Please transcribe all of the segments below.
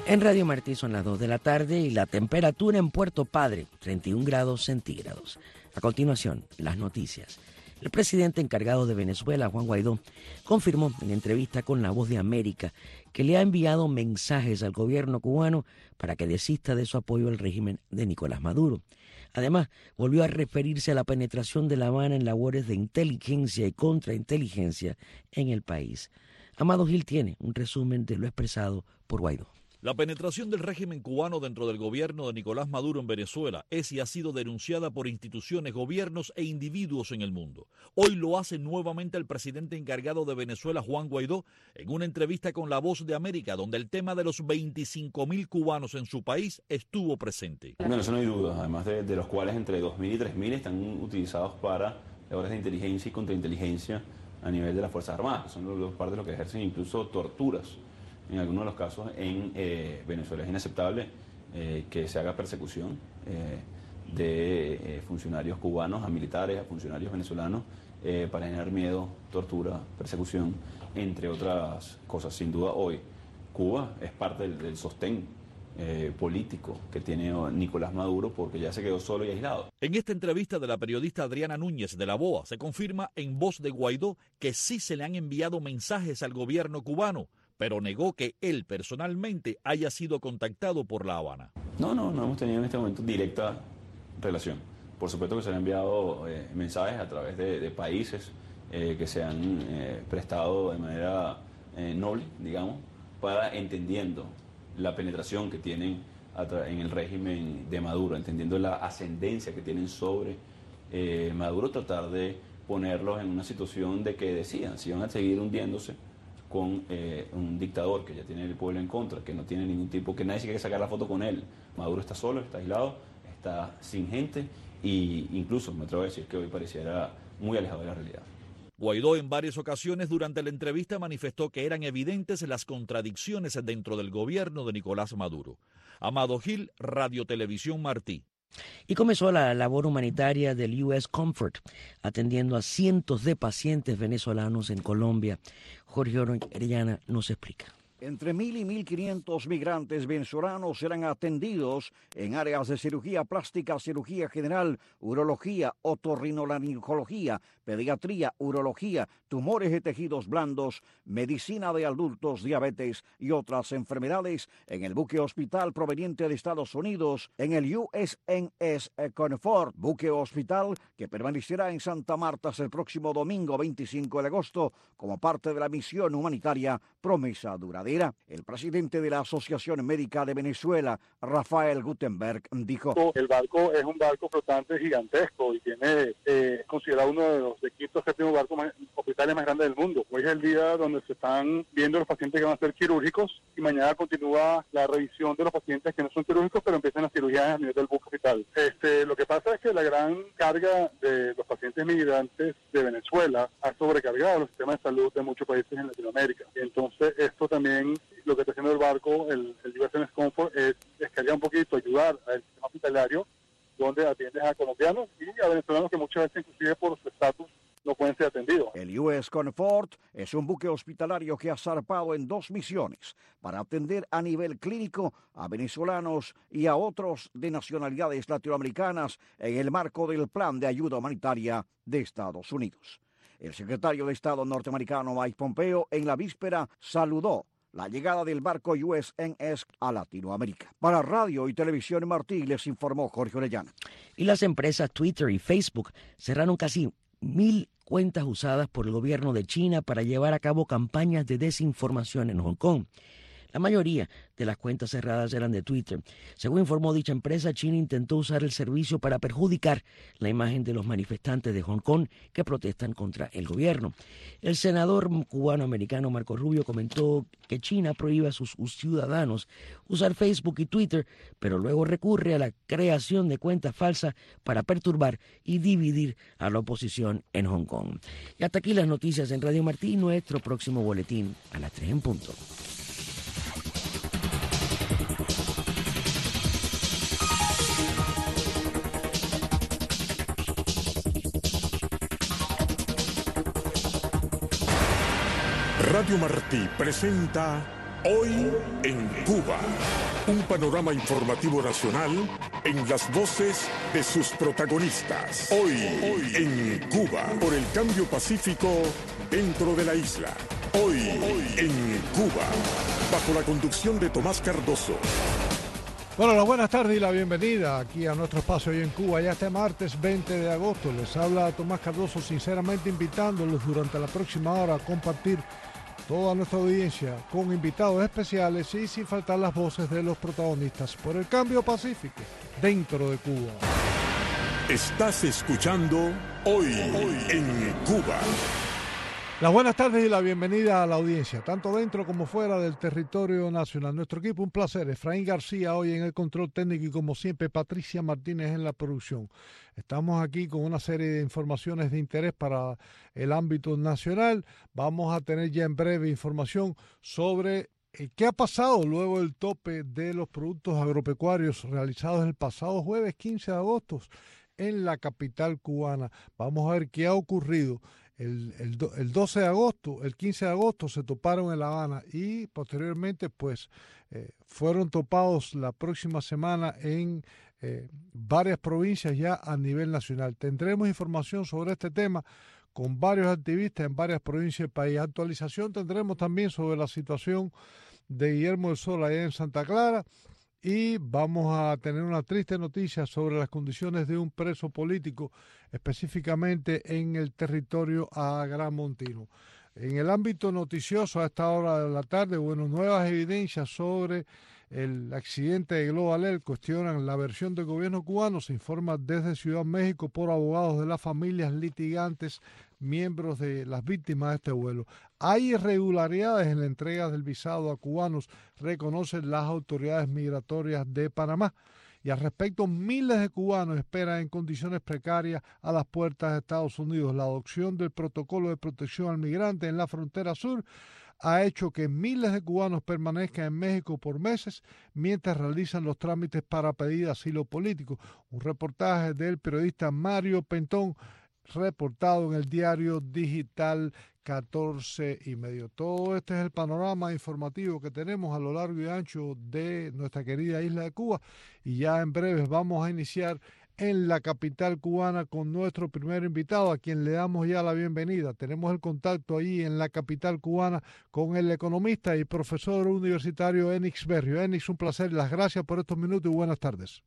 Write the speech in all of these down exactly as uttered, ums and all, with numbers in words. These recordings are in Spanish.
En Radio Martí son las dos de la tarde y la temperatura en Puerto Padre, treinta y un grados centígrados. A continuación, las noticias. El presidente encargado de Venezuela, Juan Guaidó, confirmó en entrevista con La Voz de América que le ha enviado mensajes al gobierno cubano para que desista de su apoyo al régimen de Nicolás Maduro. Además, volvió a referirse a la penetración de La Habana en labores de inteligencia y contrainteligencia en el país. Amado Gil tiene un resumen de lo expresado por Guaidó. La penetración del régimen cubano dentro del gobierno de Nicolás Maduro en Venezuela es y ha sido denunciada por instituciones, gobiernos e individuos en el mundo. Hoy lo hace nuevamente el presidente encargado de Venezuela, Juan Guaidó, en una entrevista con La Voz de América, donde el tema de los veinticinco mil cubanos en su país estuvo presente. Bueno, eso no hay duda, además de, de los cuales entre dos mil y tres mil están utilizados para labores de inteligencia y contrainteligencia a nivel de las Fuerzas Armadas, que son los parte de los que ejercen incluso torturas. En algunos de los casos en eh, Venezuela es inaceptable eh, que se haga persecución eh, de eh, funcionarios cubanos a militares, a funcionarios venezolanos, eh, para generar miedo, tortura, persecución, entre otras cosas. Sin duda hoy Cuba es parte del, del sostén eh, político que tiene Nicolás Maduro, porque ya se quedó solo y aislado. En esta entrevista de la periodista Adriana Núñez de La Boa se confirma en voz de Guaidó que sí se le han enviado mensajes al gobierno cubano, pero negó que él personalmente haya sido contactado por La Habana. No, no, no hemos tenido en este momento directa relación. Por supuesto que se han enviado eh, mensajes a través de, de países eh, que se han eh, prestado de manera eh, noble, digamos, para entendiendo la penetración que tienen en el régimen de Maduro, entendiendo la ascendencia que tienen sobre eh, Maduro, tratar de ponerlos en una situación de que decían si van a seguir hundiéndose con eh, un dictador que ya tiene el pueblo en contra, que no tiene ningún tipo, que nadie se quiere sacar la foto con él. Maduro está solo, está aislado, está sin gente e incluso me atrevo a decir que hoy pareciera muy alejado de la realidad. Guaidó en varias ocasiones durante la entrevista manifestó que eran evidentes las contradicciones dentro del gobierno de Nicolás Maduro. Amado Gil, Radio Televisión Martí. Y comenzó la labor humanitaria del U S Comfort, atendiendo a cientos de pacientes venezolanos en Colombia. Jorge Orellana nos explica. Entre mil y mil quinientos migrantes venezolanos serán atendidos en áreas de cirugía plástica, cirugía general, urología, otorrinolaringología, pediatría, urología, tumores de tejidos blandos, medicina de adultos, diabetes y otras enfermedades en el buque hospital proveniente de Estados Unidos, en el U S N S Comfort, buque hospital que permanecerá en Santa Marta hasta el próximo domingo veinticinco de agosto como parte de la misión humanitaria Promesa Duradera. El presidente de la Asociación Médica de Venezuela, Rafael Gutenberg, dijo: el barco es un barco flotante gigantesco y tiene eh, considerado uno de los equipos que tiene un barco más, hospitales más grandes del mundo. Hoy es el día donde se están viendo los pacientes que van a ser quirúrgicos y mañana continúa la revisión de los pacientes que no son quirúrgicos, pero empiezan las cirugías a nivel del buque hospital. Este, lo que pasa es que la gran carga de los pacientes migrantes de Venezuela ha sobrecargado los sistemas de salud de muchos países en Latinoamérica. Entonces, esto también, lo que está haciendo el barco, el, el U S N S Comfort, es descargar un poquito, ayudar al sistema hospitalario, donde atiendes a colombianos y a venezolanos que muchas veces, inclusive por su estatus, no pueden ser atendidos. El U S Comfort es un buque hospitalario que ha zarpado en dos misiones para atender a nivel clínico a venezolanos y a otros de nacionalidades latinoamericanas en el marco del Plan de Ayuda Humanitaria de Estados Unidos. El secretario de Estado norteamericano Mike Pompeo en la víspera saludó la llegada del barco U S N S a Latinoamérica. Para Radio y Televisión Martí les informó Jorge Orellana. Y las empresas Twitter y Facebook cerraron casi mil cuentas usadas por el gobierno de China para llevar a cabo campañas de desinformación en Hong Kong. La mayoría de las cuentas cerradas eran de Twitter. Según informó dicha empresa, China intentó usar el servicio para perjudicar la imagen de los manifestantes de Hong Kong que protestan contra el gobierno. El senador cubano-americano Marco Rubio comentó que China prohíbe a sus ciudadanos usar Facebook y Twitter, pero luego recurre a la creación de cuentas falsas para perturbar y dividir a la oposición en Hong Kong. Y hasta aquí las noticias en Radio Martí, nuestro próximo boletín a las tres en punto. Radio Martí presenta Hoy en Cuba, un panorama informativo nacional en las voces de sus protagonistas. Hoy, Hoy en Cuba, por el cambio pacífico dentro de la isla. Hoy, Hoy en Cuba, bajo la conducción de Tomás Cardoso. Bueno, las buenas tardes y la bienvenida aquí a nuestro espacio Hoy en Cuba, ya este martes veinte de agosto. Les habla Tomás Cardoso, sinceramente invitándolos durante la próxima hora a compartir toda nuestra audiencia con invitados especiales y sin faltar las voces de los protagonistas por el cambio pacífico dentro de Cuba. Estás escuchando Hoy, Hoy en Cuba. Las buenas tardes y la bienvenida a la audiencia, tanto dentro como fuera del territorio nacional. Nuestro equipo, un placer. Efraín García hoy en el control técnico y como siempre Patricia Martínez en la producción. Estamos aquí con una serie de informaciones de interés para el ámbito nacional. Vamos a tener ya en breve información sobre eh, qué ha pasado luego del tope de los productos agropecuarios realizados el pasado jueves quince de agosto en la capital cubana. Vamos a ver qué ha ocurrido. El, el, el doce de agosto, el quince de agosto se toparon en La Habana y posteriormente pues eh, fueron topados la próxima semana en eh, varias provincias ya a nivel nacional. Tendremos información sobre este tema con varios activistas en varias provincias del país. Actualización tendremos también sobre la situación de Guillermo del Sol allá en Santa Clara. Y vamos a tener una triste noticia sobre las condiciones de un preso político, específicamente en el territorio agramontino. En el ámbito noticioso a esta hora de la tarde, bueno, nuevas evidencias sobre el accidente de Global Air cuestionan la versión del gobierno cubano. Se informa desde Ciudad México por abogados de las familias litigantes, miembros de las víctimas de este vuelo. Hay irregularidades en la entrega del visado a cubanos, reconocen las autoridades migratorias de Panamá. Y al respecto, miles de cubanos esperan en condiciones precarias a las puertas de Estados Unidos. La adopción del protocolo de protección al migrante en la frontera sur ha hecho que miles de cubanos permanezcan en México por meses mientras realizan los trámites para pedir asilo político. Un reportaje del periodista Mario Pentón, reportado en el diario digital catorce y medio. Todo este es el panorama informativo que tenemos a lo largo y ancho de nuestra querida isla de Cuba y ya en breves vamos a iniciar en la capital cubana con nuestro primer invitado, a quien le damos ya la bienvenida. Tenemos el contacto ahí en la capital cubana con el economista y profesor universitario Enix Berrio. Enix, un placer, las gracias por estos minutos y buenas tardes.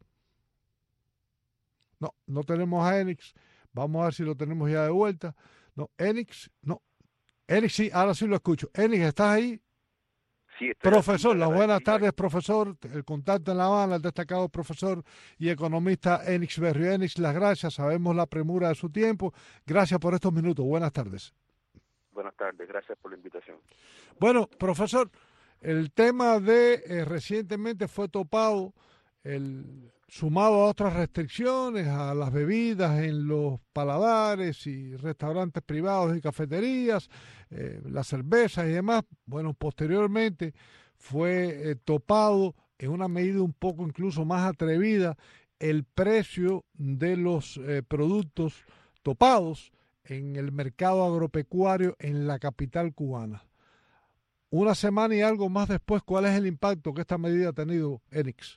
No, no tenemos a Enix. Vamos a ver si lo tenemos ya de vuelta. No, Enix, no. Enix, sí, ahora sí lo escucho. Enix, ¿estás ahí? Sí, profesor, las buenas tardes, profesor. El contacto en La Habana, el destacado profesor y economista Enix Berrio. Enix, las gracias. Sabemos la premura de su tiempo. Gracias por estos minutos. Buenas tardes. Buenas tardes, gracias por la invitación. Bueno, profesor, el tema de eh, recientemente fue topado el sumado a otras restricciones, a las bebidas en los paladares y restaurantes privados y cafeterías, eh, las cervezas y demás. Bueno, posteriormente fue eh, topado en una medida un poco incluso más atrevida el precio de los eh, productos topados en el mercado agropecuario en la capital cubana. Una semana y algo más después, ¿cuál es el impacto que esta medida ha tenido, Enix?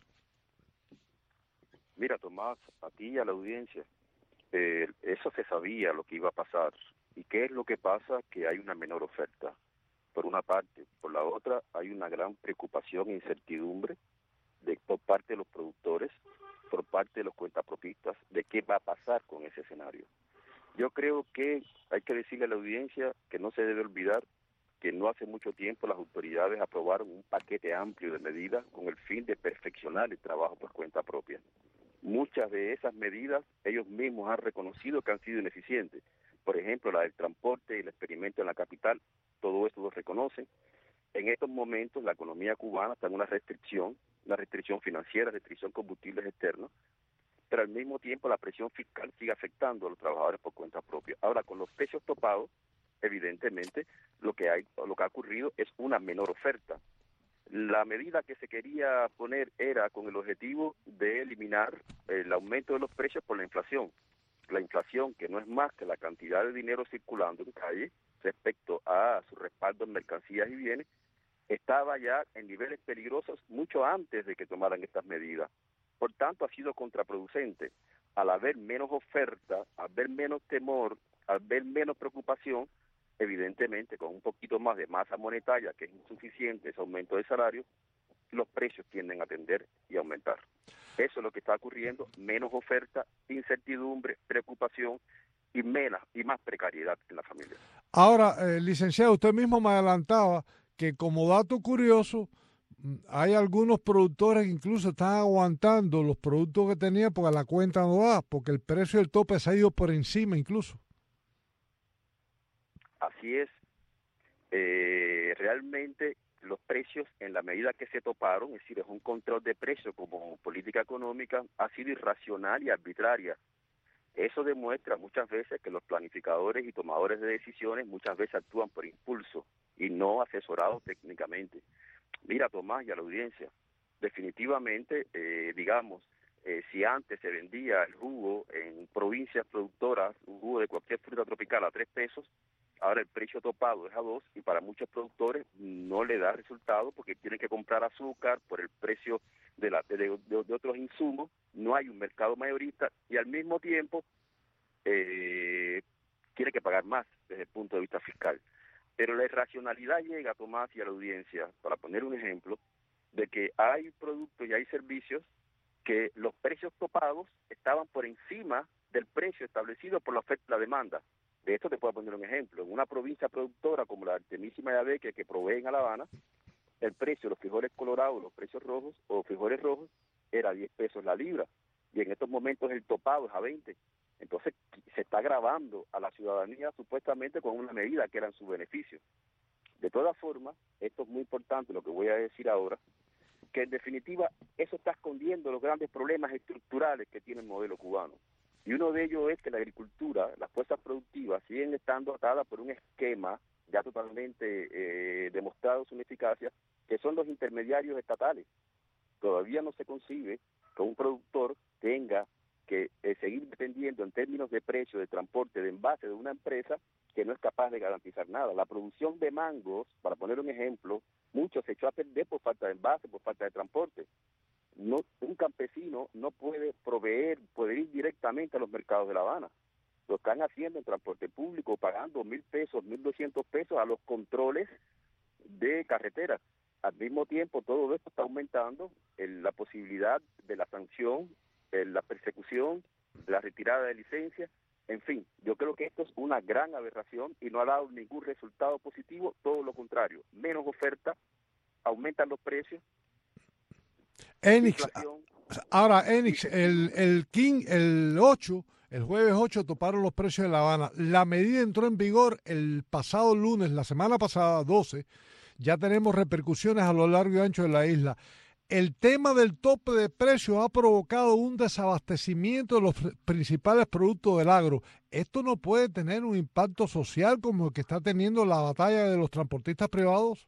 Mira, Tomás, a ti y a la audiencia, eh, eso se sabía lo que iba a pasar. ¿Y qué es lo que pasa? Que hay una menor oferta, por una parte. Por la otra, hay una gran preocupación e incertidumbre de, por parte de los productores, por parte de los cuentapropistas, de qué va a pasar con ese escenario. Yo creo que hay que decirle a la audiencia que no se debe olvidar que no hace mucho tiempo las autoridades aprobaron un paquete amplio de medidas con el fin de perfeccionar el trabajo por cuenta propia. Muchas de esas medidas ellos mismos han reconocido que han sido ineficientes. Por ejemplo, la del transporte y el experimento en la capital, todo esto lo reconocen. En estos momentos la economía cubana está en una restricción, una restricción financiera, restricción de combustibles externos, pero al mismo tiempo la presión fiscal sigue afectando a los trabajadores por cuenta propia. Ahora, con los precios topados, evidentemente, lo que hay, lo que ha ocurrido es una menor oferta. La medida que se quería poner era con el objetivo de eliminar el aumento de los precios por la inflación. La inflación, que no es más que la cantidad de dinero circulando en calle respecto a su respaldo en mercancías y bienes, estaba ya en niveles peligrosos mucho antes de que tomaran estas medidas. Por tanto, ha sido contraproducente. Al haber menos oferta, al haber menos temor, al haber menos preocupación, evidentemente con un poquito más de masa monetaria, que es insuficiente ese aumento de salario, los precios tienden a tender y aumentar. Eso es lo que está ocurriendo, menos oferta, incertidumbre, preocupación y, menos, y más precariedad en la familia. Ahora, eh, licenciado, usted mismo me adelantaba que como dato curioso, hay algunos productores que incluso están aguantando los productos que tenían porque la cuenta no da, porque el precio del tope se ha ido por encima incluso. Así es. Eh, realmente los precios, en la medida que se toparon, es decir, es un control de precios como política económica, ha sido irracional y arbitraria. Eso demuestra muchas veces que los planificadores y tomadores de decisiones muchas veces actúan por impulso y no asesorados técnicamente. Mira, Tomás, y a la audiencia, definitivamente, eh, digamos, eh, si antes se vendía el jugo en provincias productoras, un jugo de cualquier fruta tropical a tres pesos, ahora el precio topado es a dos y para muchos productores no le da resultado porque tienen que comprar azúcar por el precio de, la, de, de, de otros insumos, no hay un mercado mayorista y al mismo tiempo eh, tiene que pagar más desde el punto de vista fiscal. Pero la irracionalidad llega, Tomás, y a la audiencia, para poner un ejemplo, de que hay productos y hay servicios que los precios topados estaban por encima del precio establecido por la oferta y la demanda. De esto te puedo poner un ejemplo. En una provincia productora como la Artemísima de Abeque, que proveen a La Habana, el precio de los frijoles colorados, los precios rojos o frijoles rojos, era diez pesos la libra. Y en estos momentos el topado es a veinte. Entonces se está agravando a la ciudadanía supuestamente con una medida que era en su beneficio. De todas formas, esto es muy importante lo que voy a decir ahora, que en definitiva eso está escondiendo los grandes problemas estructurales que tiene el modelo cubano. Y uno de ellos es que la agricultura, las fuerzas productivas, siguen estando atadas por un esquema ya totalmente eh, demostrado su ineficacia, que son los intermediarios estatales. Todavía no se concibe que un productor tenga que eh, seguir dependiendo en términos de precio, de transporte, de envase de una empresa que no es capaz de garantizar nada. La producción de mangos, para poner un ejemplo, mucho se echó a perder por falta de envase, por falta de transporte. No, un campesino no puede proveer, puede ir directamente a los mercados de La Habana. Lo están haciendo en transporte público, pagando mil pesos, mil doscientos pesos a los controles de carreteras. Al mismo tiempo, todo esto está aumentando en la posibilidad de la sanción, en la persecución, la retirada de licencias. En fin, yo creo que esto es una gran aberración y no ha dado ningún resultado positivo, todo lo contrario. Menos oferta, aumentan los precios. Enix, ahora Enix, el, el King, el ocho, el jueves ocho toparon los precios de La Habana. La medida entró en vigor el pasado lunes, la semana pasada, doce. Ya tenemos repercusiones a lo largo y ancho de la isla. El tema del tope de precios ha provocado un desabastecimiento de los principales productos del agro. ¿Esto no puede tener un impacto social como el que está teniendo la batalla de los transportistas privados?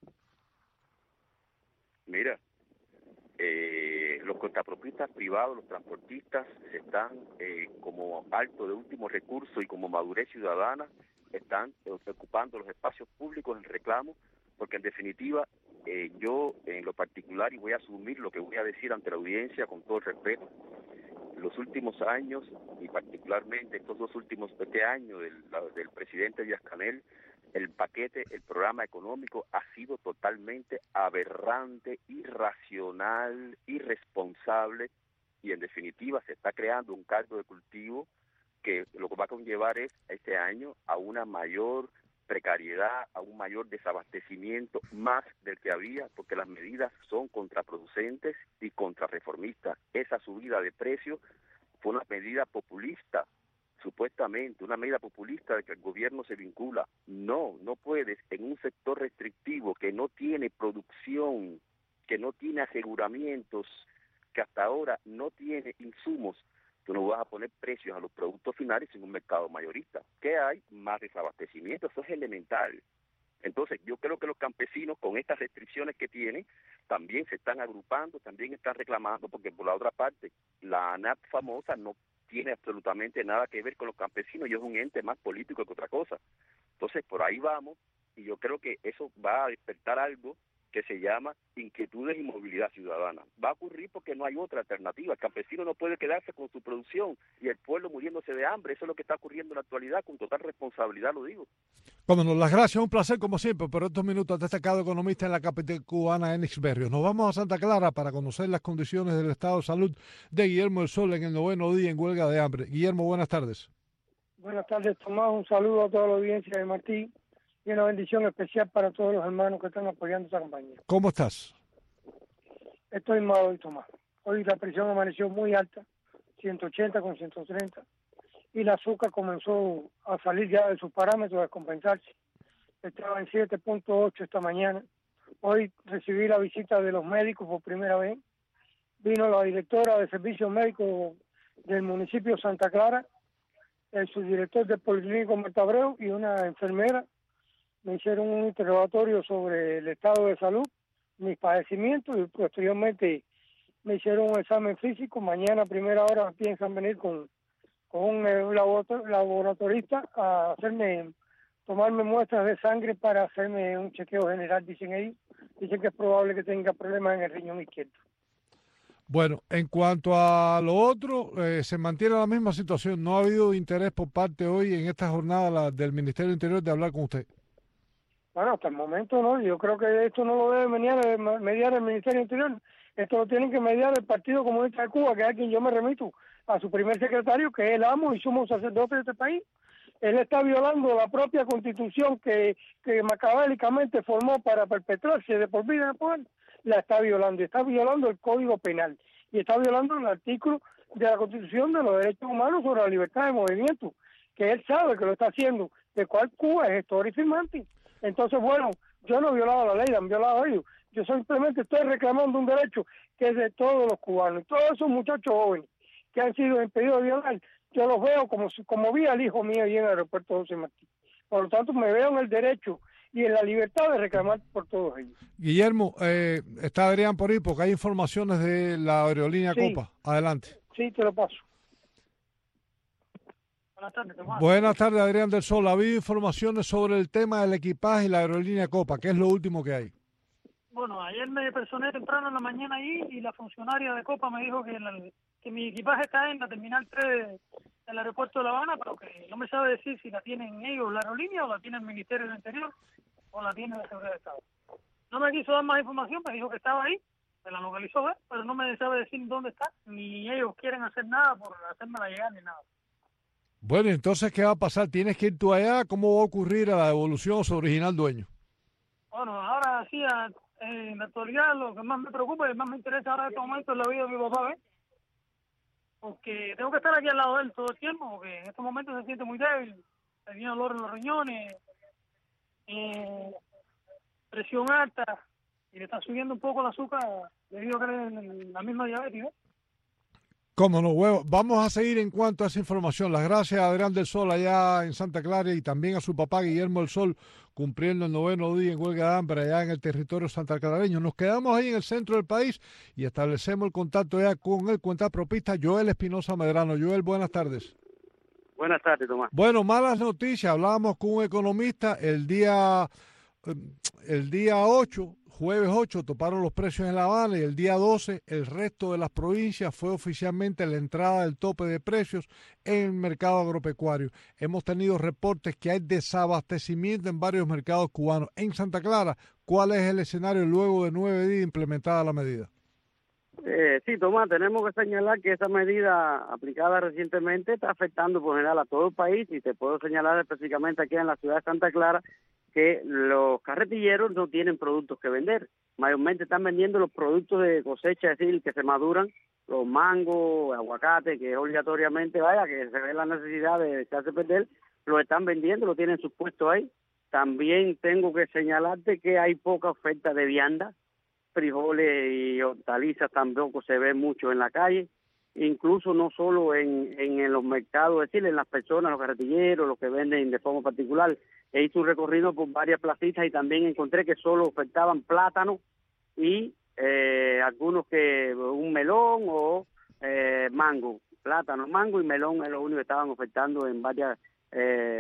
Mira, eh, los contrapropistas privados, los transportistas, están eh, como alto de último recurso y como madurez ciudadana, están eh, ocupando los espacios públicos en reclamo, porque en definitiva, eh, yo en lo particular, y voy a asumir lo que voy a decir ante la audiencia con todo el respeto, los últimos años, y particularmente estos dos últimos este año del, del presidente Díaz-Canel, el paquete, el programa económico ha sido totalmente aberrante, irracional, irresponsable, y en definitiva se está creando un caldo de cultivo que lo que va a conllevar es este año a una mayor precariedad, a un mayor desabastecimiento más del que había, porque las medidas son contraproducentes y contrarreformistas. Esa subida de precios fue una medida populista, supuestamente, una medida populista de que el gobierno se vincula. No, no puedes en un sector restrictivo que no tiene producción, que no tiene aseguramientos, que hasta ahora no tiene insumos, tú no vas a poner precios a los productos finales en un mercado mayorista. ¿Qué hay? Más desabastecimiento, eso es elemental. Entonces, yo creo que los campesinos, con estas restricciones que tienen, también se están agrupando, también están reclamando, porque por la otra parte, la ANAP famosa no tiene absolutamente nada que ver con los campesinos, y es un ente más político que otra cosa. Entonces, por ahí vamos, y yo creo que eso va a despertar algo que se llama inquietudes y movilidad ciudadana. Va a ocurrir porque no hay otra alternativa. El campesino no puede quedarse con su producción y el pueblo muriéndose de hambre. Eso es lo que está ocurriendo en la actualidad, con total responsabilidad lo digo. Como nos las gracias, un placer como siempre por estos minutos destacado economista en la capital cubana, Enix Berrios. Nos vamos a Santa Clara para conocer las condiciones del estado de salud de Guillermo del Sol en el noveno día en huelga de hambre. Guillermo, buenas tardes. Buenas tardes, Tomás. Un saludo a toda la audiencia de Martí y una bendición especial para todos los hermanos que están apoyando esta campaña. ¿Cómo estás? Estoy mal hoy, Tomás. Hoy la presión amaneció muy alta, ciento ochenta con ciento treinta, y el azúcar comenzó a salir ya de sus parámetros, a descompensarse. Estaba en siete punto ocho esta mañana. Hoy recibí la visita de los médicos por primera vez. Vino la directora de servicios médicos del municipio de Santa Clara, el subdirector del Policlínico Marta Abreu y una enfermera. Me hicieron un interrogatorio sobre el estado de salud, mis padecimientos, y posteriormente me hicieron un examen físico. Mañana a primera hora piensan venir con, con un, un laboratorista a hacerme, tomarme muestras de sangre para hacerme un chequeo general, dicen ellos. Dicen que es probable que tenga problemas en el riñón izquierdo. Bueno, en cuanto a lo otro, eh, se mantiene la misma situación. No ha habido interés por parte hoy en esta jornada la, del Ministerio del Interior de hablar con usted. Bueno, hasta el momento no. Yo creo que esto no lo debe mediar, mediar el Ministerio del Interior. Esto lo tienen que mediar el Partido Comunista de Cuba, que es a quien yo me remito, a su primer secretario, que es el amo y sumo sacerdote de este país. Él está violando la propia Constitución que, que macabélicamente formó para perpetuarse de por vida en el poder. La está violando, está violando el Código Penal y está violando el artículo de la Constitución de los Derechos Humanos sobre la libertad de movimiento, que él sabe que lo está haciendo, de cual Cuba es gestor y firmante. Entonces, bueno, yo no he violado la ley, la han violado ellos. Yo simplemente estoy reclamando un derecho que es de todos los cubanos. Y todos esos muchachos jóvenes que han sido impedidos de violar, yo los veo como como vi al hijo mío allí en el aeropuerto José Martí. Por lo tanto, me veo en el derecho y en la libertad de reclamar por todos ellos. Guillermo, eh, está Adrián por ahí porque hay informaciones de la aerolínea Sí. Copa. Adelante. Sí, te lo paso. Buenas tardes, Tomás. Buenas tardes, Adrián del Sol. Ha habido informaciones sobre el tema del equipaje y la aerolínea Copa. ¿Qué es lo último que hay? Bueno, ayer me personé temprano en la mañana ahí y la funcionaria de Copa me dijo que, la, que mi equipaje está en la terminal tres del aeropuerto de La Habana, pero que no me sabe decir si la tienen ellos, la aerolínea, o la tiene el Ministerio del Interior, o la tiene la Seguridad de Estado. No me quiso dar más información, me dijo que estaba ahí, me la localizó, ¿eh? Pero no me sabe decir dónde está, ni ellos quieren hacer nada por hacérmela llegar ni nada. Bueno, entonces, ¿qué va a pasar? ¿Tienes que ir tú allá? ¿Cómo va a ocurrir a la devolución a su original dueño? Bueno, ahora sí, a, eh, en la actualidad lo que más me preocupa y más me interesa ahora en este momento es la vida de mi papá, ¿ves? Porque tengo que estar aquí al lado de él todo el tiempo, porque en estos momentos se siente muy débil, tiene dolor en los riñones, eh, presión alta, y le está subiendo un poco el azúcar debido a que es la misma diabetes, ¿eh? Cómo no, huevo. Vamos a seguir en cuanto a esa información. Las gracias a Adrián del Sol allá en Santa Clara y también a su papá Guillermo del Sol cumpliendo el noveno día en huelga de hambre allá en el territorio santaclarareño. Nos quedamos ahí en el centro del país y establecemos el contacto ya con el cuentapropista Joel Espinosa Medrano. Joel, buenas tardes. Buenas tardes, Tomás. Bueno, malas noticias. Hablábamos con un economista el día, el día ocho. Jueves ocho toparon los precios en La Habana y el día doce el resto de las provincias fue oficialmente la entrada del tope de precios en el mercado agropecuario. Hemos tenido reportes que hay desabastecimiento en varios mercados cubanos. En Santa Clara, ¿cuál es el escenario luego de nueve días implementada la medida? Eh, sí, Tomás, tenemos que señalar que esa medida aplicada recientemente está afectando por general a todo el país y te puedo señalar específicamente aquí en la ciudad de Santa Clara que los carretilleros no tienen productos que vender. Mayormente están vendiendo los productos de cosecha, es decir, que se maduran, los mangos, aguacate, que obligatoriamente, vaya, que se ve la necesidad de echarse a perder, los están vendiendo, lo tienen sus puestos ahí. También tengo que señalarte que hay poca oferta de vianda, frijoles y hortalizas tampoco se ve mucho en la calle, incluso no solo en, en, en los mercados, es decir, en las personas, los carretilleros, los que venden de forma particular. He hecho un recorrido por varias placitas y también encontré que solo ofertaban plátano y eh, algunos que un melón o eh, mango, plátano, mango y melón es lo único que estaban ofertando en varias eh,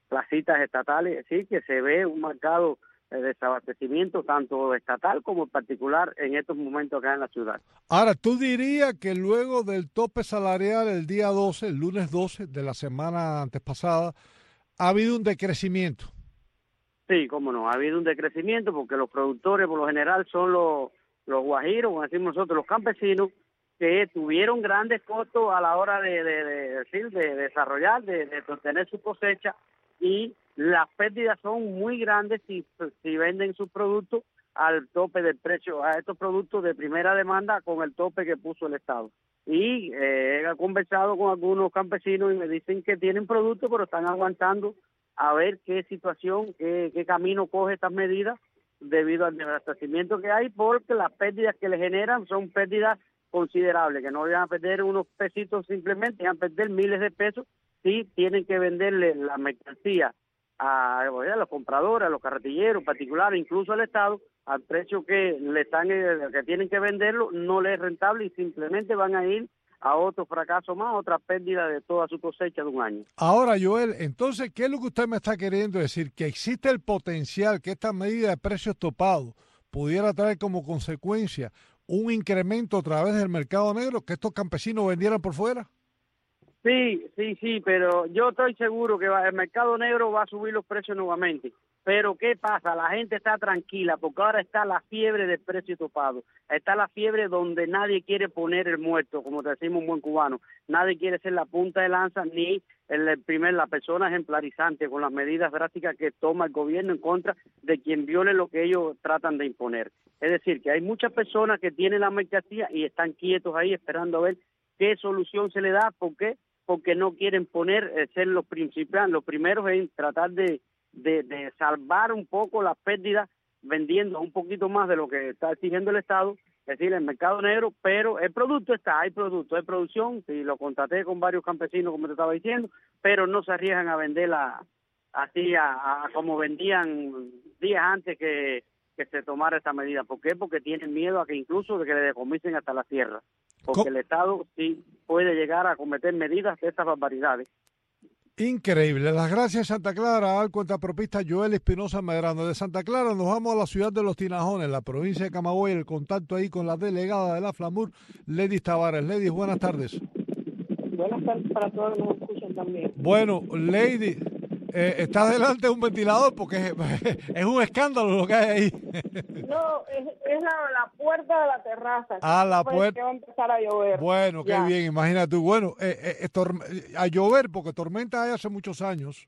placitas estatales, sí que se ve un marcado eh, desabastecimiento tanto estatal como particular en estos momentos acá en la ciudad. Ahora, ¿tú dirías que luego del tope salarial el día doce, el lunes doce de la semana antes pasada, ha habido un decrecimiento? Sí, cómo no, ha habido un decrecimiento porque los productores por lo general son los, los guajiros, como decimos nosotros, los campesinos, que tuvieron grandes costos a la hora de, de, de, decir, de desarrollar, de, de sostener su cosecha, y las pérdidas son muy grandes si, si venden sus productos al tope del precio, a estos productos de primera demanda con el tope que puso el Estado. Y eh, he conversado con algunos campesinos y me dicen que tienen productos, pero están aguantando a ver qué situación, qué, qué camino coge estas medidas debido al desabastecimiento que hay, porque las pérdidas que le generan son pérdidas considerables, que no van a perder unos pesitos simplemente, van a perder miles de pesos si tienen que venderle la mercancía a, a los compradores, a los carretilleros particulares, incluso al Estado, al precio que le están que tienen que venderlo, no les es rentable y simplemente van a ir a otro fracaso más, otra pérdida de toda su cosecha de un año. Ahora, Joel, entonces, ¿qué es lo que usted me está queriendo decir? Que existe el potencial que esta medida de precios topados pudiera traer como consecuencia un incremento a través del mercado negro, que estos campesinos vendieran por fuera. Sí, sí, sí, pero yo estoy seguro que va, el mercado negro va a subir los precios nuevamente. Pero ¿qué pasa? La gente está tranquila porque ahora está la fiebre del precio topado. Está la fiebre donde nadie quiere poner el muerto, como te decimos un buen cubano. Nadie quiere ser la punta de lanza ni el, el primer, la persona ejemplarizante con las medidas drásticas que toma el gobierno en contra de quien viole lo que ellos tratan de imponer. Es decir, que hay muchas personas que tienen la mercancía y están quietos ahí esperando a ver qué solución se le da. ¿Por qué? Porque no quieren poner, eh, ser los principales, los primeros en tratar de De, de salvar un poco las pérdidas vendiendo un poquito más de lo que está exigiendo el Estado, es decir, el mercado negro, pero el producto está, hay producto, hay producción, y lo contraté con varios campesinos, como te estaba diciendo, pero no se arriesgan a venderla así a, a como vendían días antes que, que se tomara esta medida. ¿Por qué? Porque tienen miedo a que incluso de que le decomisen hasta la tierra, porque ¿Cómo? El Estado sí puede llegar a cometer medidas de estas barbaridades. Increíble. Las gracias, Santa Clara, al cuentapropista Joel Espinosa Medrano. De Santa Clara nos vamos a la ciudad de Los Tinajones, la provincia de Camagüey, el contacto ahí con la delegada de la FLAMUR, Ledis Tavares. Ledis, buenas tardes. Buenas tardes para todos los que nos escuchan también. Bueno, Lady, eh, estás delante de un ventilador porque es, es un escándalo lo que hay ahí. No, es, es la, la puerta de la terraza. Ah, la puerta. Que va a empezar a llover. Bueno, ya. Qué bien, imagínate tú. Bueno, eh, eh, a llover porque tormenta hay hace muchos años.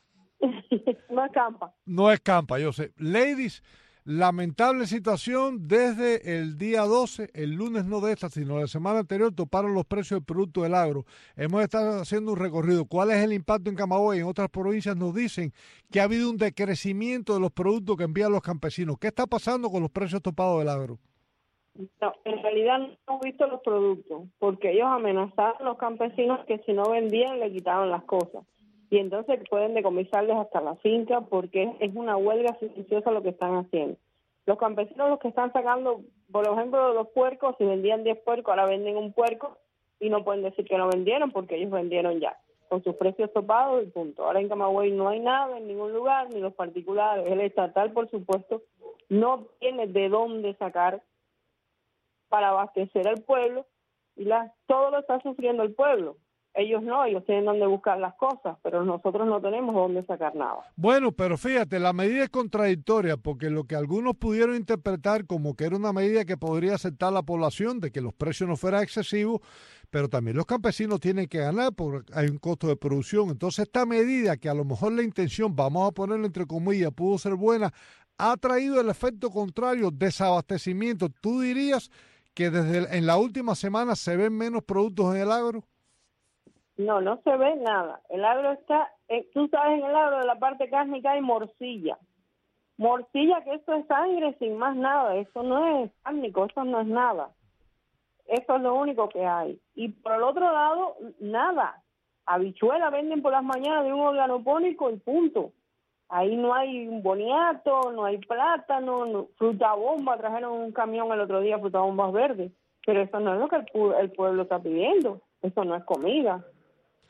No escampa. No escampa, yo sé. Ladies, lamentable situación desde el día doce, el lunes no de esta, sino la semana anterior, toparon los precios del producto del agro. Hemos estado haciendo un recorrido. ¿Cuál es el impacto en Camagüey? En otras provincias nos dicen que ha habido un decrecimiento de los productos que envían los campesinos. ¿Qué está pasando con los precios topados del agro? No, en realidad no hemos visto los productos, porque ellos amenazaron a los campesinos que si no vendían le quitaban las cosas. Y entonces pueden decomisarles hasta la finca porque es una huelga silenciosa lo que están haciendo. Los campesinos los que están sacando, por ejemplo, los puercos, si vendían diez puercos, ahora venden un puerco y no pueden decir que no vendieron porque ellos vendieron ya, con sus precios topados y punto. Ahora en Camagüey no hay nada en ningún lugar, ni los particulares. El estatal, por supuesto, no tiene de dónde sacar para abastecer al pueblo y la, todo lo está sufriendo el pueblo. Ellos no, ellos tienen dónde buscar las cosas, pero nosotros no tenemos dónde sacar nada. Bueno, pero fíjate, la medida es contradictoria porque lo que algunos pudieron interpretar como que era una medida que podría aceptar la población, de que los precios no fueran excesivos, pero también los campesinos tienen que ganar porque hay un costo de producción. Entonces esta medida, que a lo mejor la intención, vamos a ponerlo entre comillas, pudo ser buena, ha traído el efecto contrario, desabastecimiento. ¿Tú dirías que desde el, en la última semana se ven menos productos en el agro? No, no se ve nada. El agro está, eh, tú sabes, en el agro de la parte cárnica hay morcilla. Morcilla, que esto es sangre sin más nada. Eso no es cárnico, eso no es nada. Eso es lo único que hay. Y por el otro lado, nada. Habichuela venden por las mañanas de un organopónico y punto. Ahí no hay un boniato, no hay plátano, no, fruta bomba. Trajeron un camión el otro día, fruta bombas verdes. Pero eso no es lo que el, pu- el pueblo está pidiendo. Eso no es comida.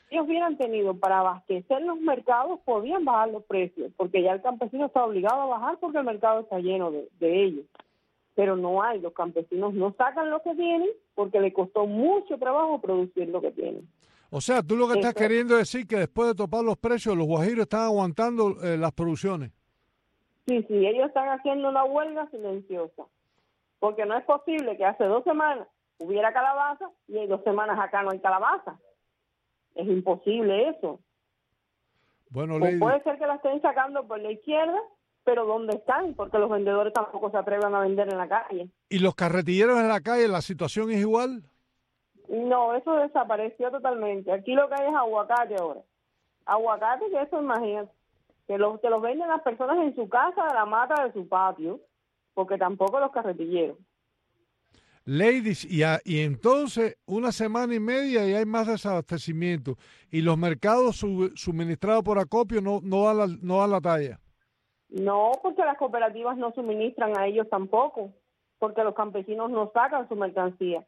ellos hubieran tenido para abastecer los mercados, podían bajar los precios, porque ya el campesino está obligado a bajar porque el mercado está lleno de, de ellos. Pero no hay, los campesinos no sacan lo que tienen porque le costó mucho trabajo producir lo que tienen. O sea, tú lo que estás Eso. queriendo decir que después de topar los precios, los guajiros están aguantando eh, las producciones. Sí, sí, ellos están haciendo una huelga silenciosa, porque no es posible que hace dos semanas hubiera calabaza y hay dos semanas acá no hay calabaza. Es imposible eso. Bueno, O Lady, puede ser que la estén sacando por la izquierda, pero ¿dónde están? Porque los vendedores tampoco se atreven a vender en la calle. ¿y los carretilleros en la calle, la situación es igual? No, eso desapareció totalmente. Aquí lo que hay es aguacate ahora. Aguacate, que eso imagínate, que los, que los venden las personas en su casa, de la mata de su patio, porque tampoco los carretilleros. Ladies, y, a- y entonces una semana y media y hay más desabastecimiento. Y los mercados su- suministrados por acopio no, no, dan la, no dan la talla. No, porque las cooperativas no suministran a ellos tampoco, porque los campesinos no sacan su mercancía.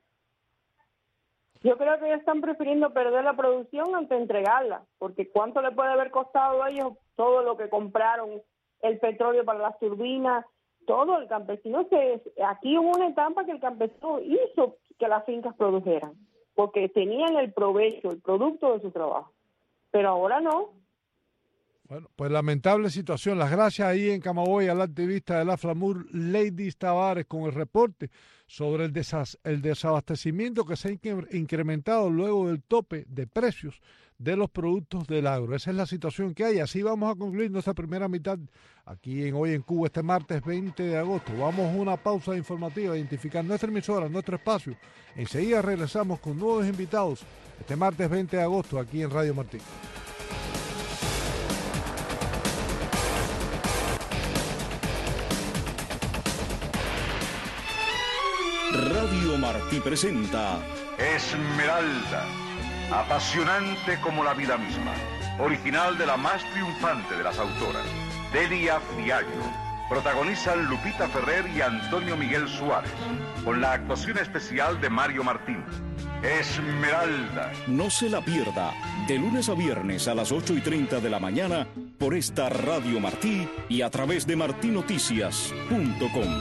Yo creo que ellos están prefiriendo perder la producción antes de entregarla, porque ¿cuánto le puede haber costado a ellos todo lo que compraron, el petróleo para las turbinas, todo? El campesino, se aquí hubo una etapa que el campesino hizo que las fincas produjeran, porque tenían el provecho, el producto de su trabajo, pero ahora no. Bueno, pues lamentable situación. Las gracias ahí en Camagüey al activista de la Flamur, Lady Tavares, con el reporte sobre el, desas- el desabastecimiento que se ha incre- incrementado luego del tope de precios de los productos del agro. Esa es la situación que hay. Así vamos a concluir nuestra primera mitad aquí en Hoy en Cuba este martes veinte de agosto. Vamos a una pausa informativa, identificar nuestra emisora, nuestro espacio. Enseguida regresamos con nuevos invitados este martes veinte de agosto aquí en Radio Martí. Radio Martí presenta Esmeralda, apasionante como la vida misma, original de la más triunfante de las autoras, Delia Fiallo. Protagonizan Lupita Ferrer y Antonio Miguel Suárez, con la actuación especial de Mario Martín. Esmeralda. No se la pierda, de lunes a viernes a las ocho y treinta de la mañana por esta Radio Martí y a través de martinoticias punto com.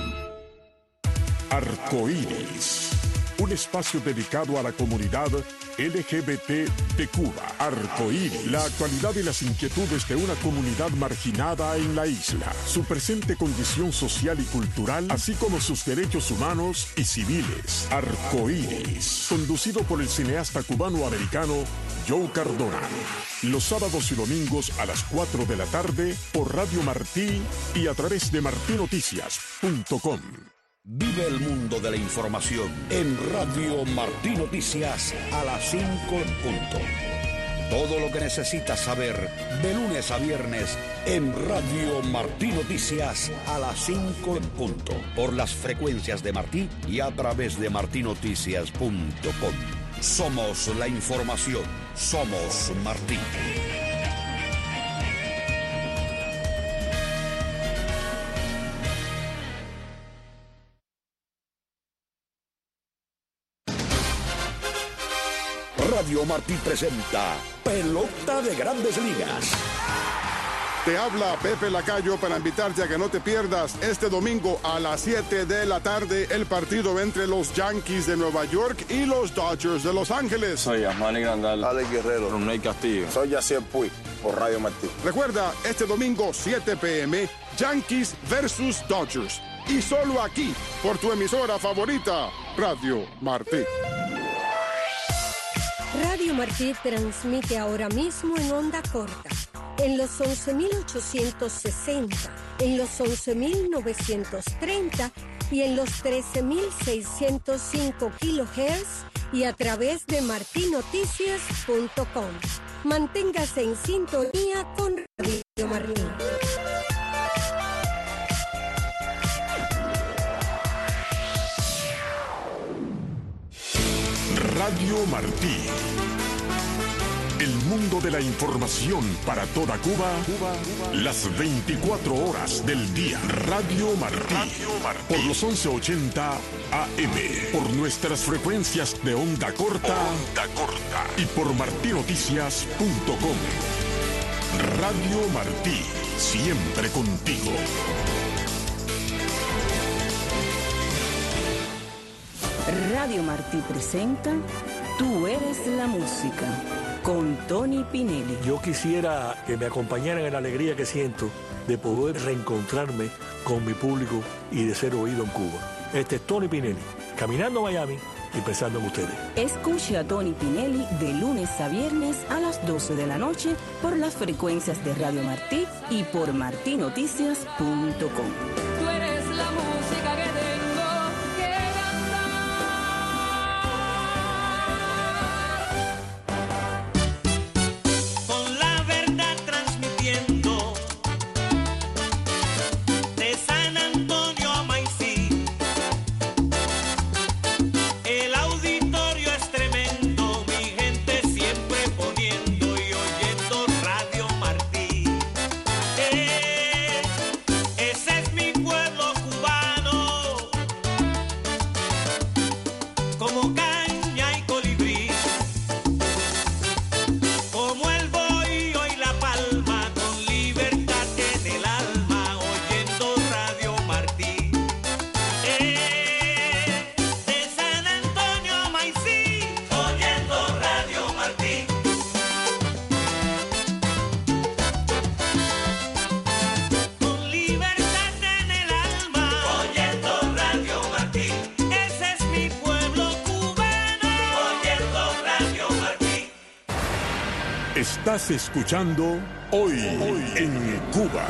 Arcoíris, un espacio dedicado a la comunidad L G B T de Cuba. Arcoíris, la actualidad y las inquietudes de una comunidad marginada en la isla, su presente condición social y cultural, así como sus derechos humanos y civiles. Arcoíris, conducido por el cineasta cubano-americano Joe Cardona. Los sábados y domingos a las cuatro de la tarde por Radio Martí y a través de martinoticias punto com. Vive el mundo de la información en Radio Martí Noticias a las cinco en punto. Todo lo que necesitas saber de lunes a viernes en Radio Martí Noticias a las cinco en punto. Por las frecuencias de Martí y a través de martinoticias punto com. Somos la información. Somos Martí. Radio Martí presenta Pelota de Grandes Ligas. Te habla Pepe Lacayo para invitarte a que no te pierdas este domingo a las siete de la tarde el partido entre los Yankees de Nueva York y los Dodgers de Los Ángeles. Soy Asmani Grandal, Alex Guerrero, Ronald Castillo. Soy Yacier Puig por Radio Martí. Recuerda, este domingo siete p m Yankees versus Dodgers. Y solo aquí, por tu emisora favorita, Radio Martí. Radio Martí transmite ahora mismo en onda corta, en los once mil ochocientos sesenta, en los once mil novecientos treinta y en los trece mil seiscientos cinco kilohertz y a través de martinoticias punto com. Manténgase en sintonía con Radio Martí. Radio Martí. El mundo de la información para toda Cuba, Cuba, Cuba. Las veinticuatro horas del día. Radio Martí. Radio Martí. Por los once ochenta A M. Por nuestras frecuencias de onda corta. Onda corta. Y por martí noticias punto com. Radio Martí. Siempre contigo. Radio Martí presenta Tú eres la música, con Tony Pinelli. Yo quisiera que me acompañaran en la alegría que siento de poder reencontrarme con mi público y de ser oído en Cuba. Este es Tony Pinelli, caminando a Miami y pensando en ustedes. Escuche a Tony Pinelli de lunes a viernes a las doce de la noche por las frecuencias de Radio Martí y por martí noticias punto com. Tú eres la música que tengo que cantar. Con la verdad transmitiendo de San Antonio a Maicí. El auditorio es tremendo, mi gente siempre poniendo y oyendo Radio Martí. Eh, ese es mi pueblo cubano, como caña y colibrí, como el bohío y la palma, con libertad en el alma, oyendo Radio Martí. Eh, de San Antonio a Maicí, oyendo Radio Martí. Con libertad en el alma, oyendo Radio Martí. Ese es mi pueblo cubano, oyendo Radio Martí. Estás escuchando Hoy, Hoy en Cuba.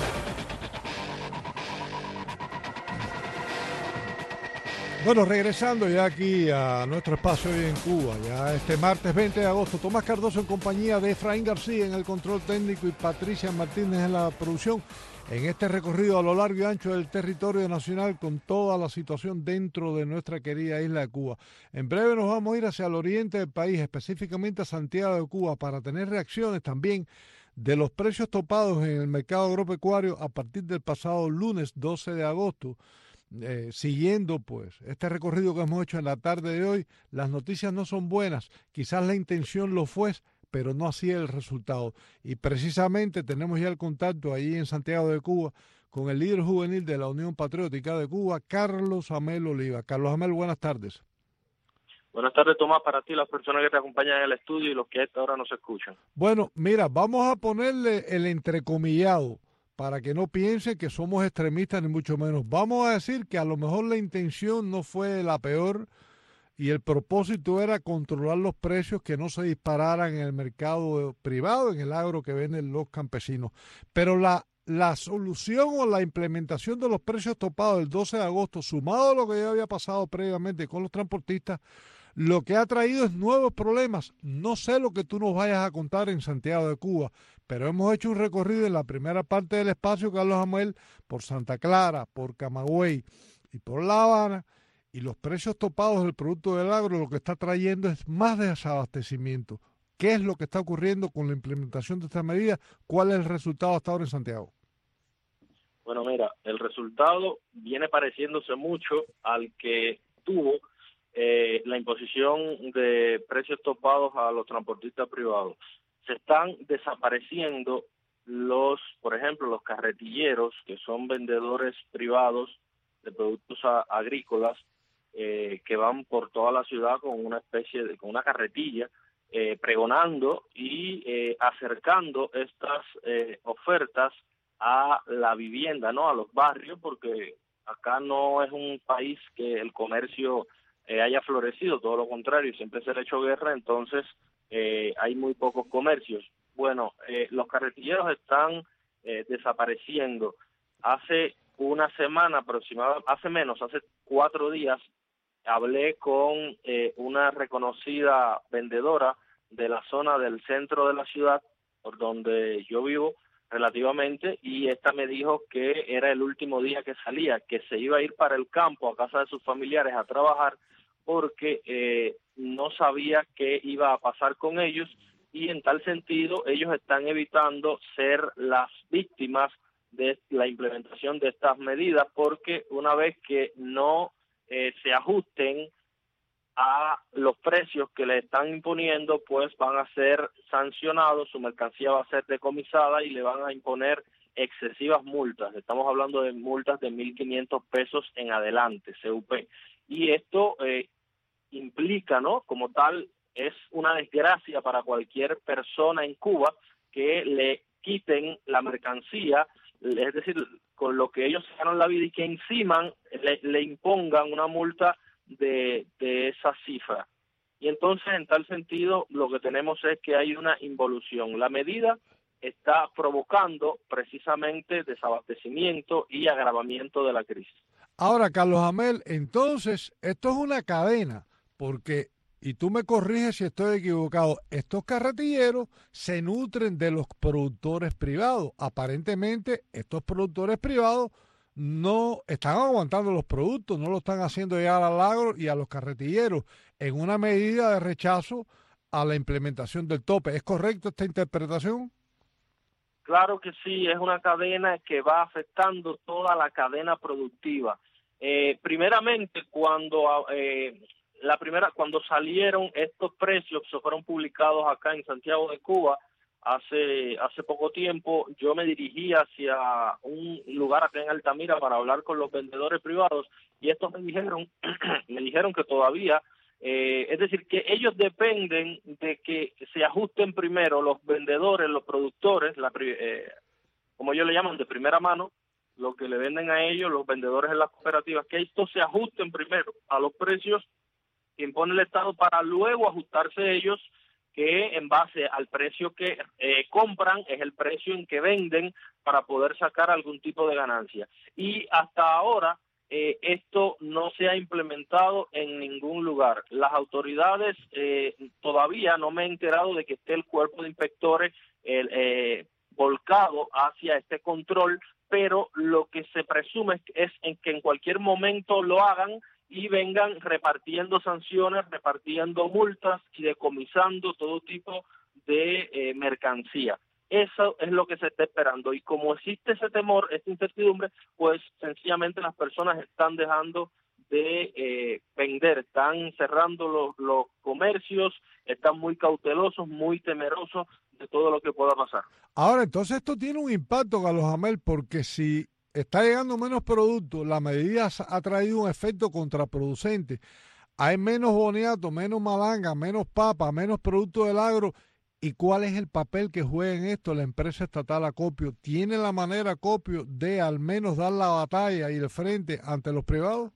Bueno, regresando ya aquí a nuestro espacio hoy en Cuba, ya este martes veinte de agosto, Tomás Cardoso en compañía de Efraín García en el control técnico y Patricia Martínez en la producción, en este recorrido a lo largo y ancho del territorio nacional con toda la situación dentro de nuestra querida isla de Cuba. En breve nos vamos a ir hacia el oriente del país, específicamente a Santiago de Cuba, para tener reacciones también de los precios topados en el mercado agropecuario a partir del pasado lunes doce de agosto. Eh, siguiendo pues este recorrido que hemos hecho en la tarde de hoy, las noticias no son buenas, quizás la intención lo fue, pero no así el resultado, y precisamente tenemos ya el contacto ahí en Santiago de Cuba con el líder juvenil de la Unión Patriótica de Cuba, Carlos Amel Oliva. Carlos Amel, buenas tardes. Buenas tardes, Tomás, para ti, las personas que te acompañan en el estudio y los que a esta hora nos escuchan. Bueno, mira, vamos a ponerle el entrecomillado para que no piensen que somos extremistas ni mucho menos. Vamos a decir que a lo mejor la intención no fue la peor y el propósito era controlar los precios, que no se dispararan en el mercado privado, en el agro que venden los campesinos. Pero la, la solución o la implementación de los precios topados el doce de agosto, sumado a lo que ya había pasado previamente con los transportistas, lo que ha traído es nuevos problemas. No sé lo que tú nos vayas a contar en Santiago de Cuba, pero hemos hecho un recorrido en la primera parte del espacio, Carlos Amel, por Santa Clara, por Camagüey y por La Habana, y los precios topados del producto del agro lo que está trayendo es más desabastecimiento. ¿Qué es lo que está ocurriendo con la implementación de esta medida? ¿Cuál es el resultado hasta ahora en Santiago? Bueno, mira, el resultado viene pareciéndose mucho al que tuvo eh, la imposición de precios topados a los transportistas privados. Se están desapareciendo los, por ejemplo, los carretilleros, que son vendedores privados de productos a, agrícolas, eh, que van por toda la ciudad con una especie de, con una carretilla, eh, pregonando y eh, acercando estas eh, ofertas a la vivienda, ¿no? A los barrios, porque acá no es un país que el comercio eh, haya florecido, todo lo contrario, siempre se le ha hecho guerra, entonces eh, hay muy pocos comercios. Bueno, eh, los carretilleros están eh, desapareciendo. Hace una semana aproximadamente, hace menos, hace cuatro días, hablé con eh, una reconocida vendedora de la zona del centro de la ciudad, por donde yo vivo relativamente, y esta me dijo que era el último día que salía, que se iba a ir para el campo, a casa de sus familiares, a trabajar, porque eh, no sabía qué iba a pasar con ellos y en tal sentido ellos están evitando ser las víctimas de la implementación de estas medidas, porque una vez que no eh, se ajusten a los precios que le están imponiendo, pues van a ser sancionados, su mercancía va a ser decomisada y le van a imponer excesivas multas. Estamos hablando de multas de mil quinientos pesos en adelante, C U P. Y esto eh, implica, ¿no? Como tal, es una desgracia para cualquier persona en Cuba que le quiten la mercancía, es decir, con lo que ellos se ganan la vida, y que encima le, le impongan una multa de, de esa cifra. Y entonces, en tal sentido, lo que tenemos es que hay una involución. La medida está provocando precisamente desabastecimiento y agravamiento de la crisis. Ahora, Carlos Amel, entonces, esto es una cadena, porque, y tú me corriges si estoy equivocado, estos carretilleros se nutren de los productores privados. Aparentemente, estos productores privados no están aguantando los productos, no lo están haciendo llegar al agro y a los carretilleros en una medida de rechazo a la implementación del tope. ¿Es correcto esta interpretación? Claro que sí, es una cadena que va afectando toda la cadena productiva. Eh, primeramente, cuando eh, la primera, cuando salieron estos precios, se fueron publicados acá en Santiago de Cuba hace hace poco tiempo, yo me dirigí hacia un lugar acá en Altamira para hablar con los vendedores privados, y estos me dijeron, me dijeron que todavía Eh, es decir, que ellos dependen de que se ajusten primero los vendedores, los productores, la, eh, como ellos le llaman, de primera mano, lo que le venden a ellos, los vendedores en las cooperativas, que estos se ajusten primero a los precios que impone el Estado para luego ajustarse ellos, que en base al precio que eh, compran es el precio en que venden para poder sacar algún tipo de ganancia. Y hasta ahora Eh, esto no se ha implementado en ningún lugar. Las autoridades eh, todavía no me he enterado de que esté el cuerpo de inspectores eh, eh, volcado hacia este control, pero lo que se presume es en que en cualquier momento lo hagan y vengan repartiendo sanciones, repartiendo multas y decomisando todo tipo de eh, mercancía. Eso es lo que se está esperando, y como existe ese temor, esta incertidumbre, pues sencillamente las personas están dejando de eh, vender, están cerrando los, los comercios, están muy cautelosos, muy temerosos de todo lo que pueda pasar. Ahora, entonces esto tiene un impacto, Carlos Amel, porque si está llegando menos productos, la medida ha traído un efecto contraproducente. Hay menos boniato, menos malanga, menos papa, menos productos del agro. ¿Y cuál es el papel que juega en esto la empresa estatal Acopio? ¿Tiene la manera Acopio de al menos dar la batalla y el frente ante los privados?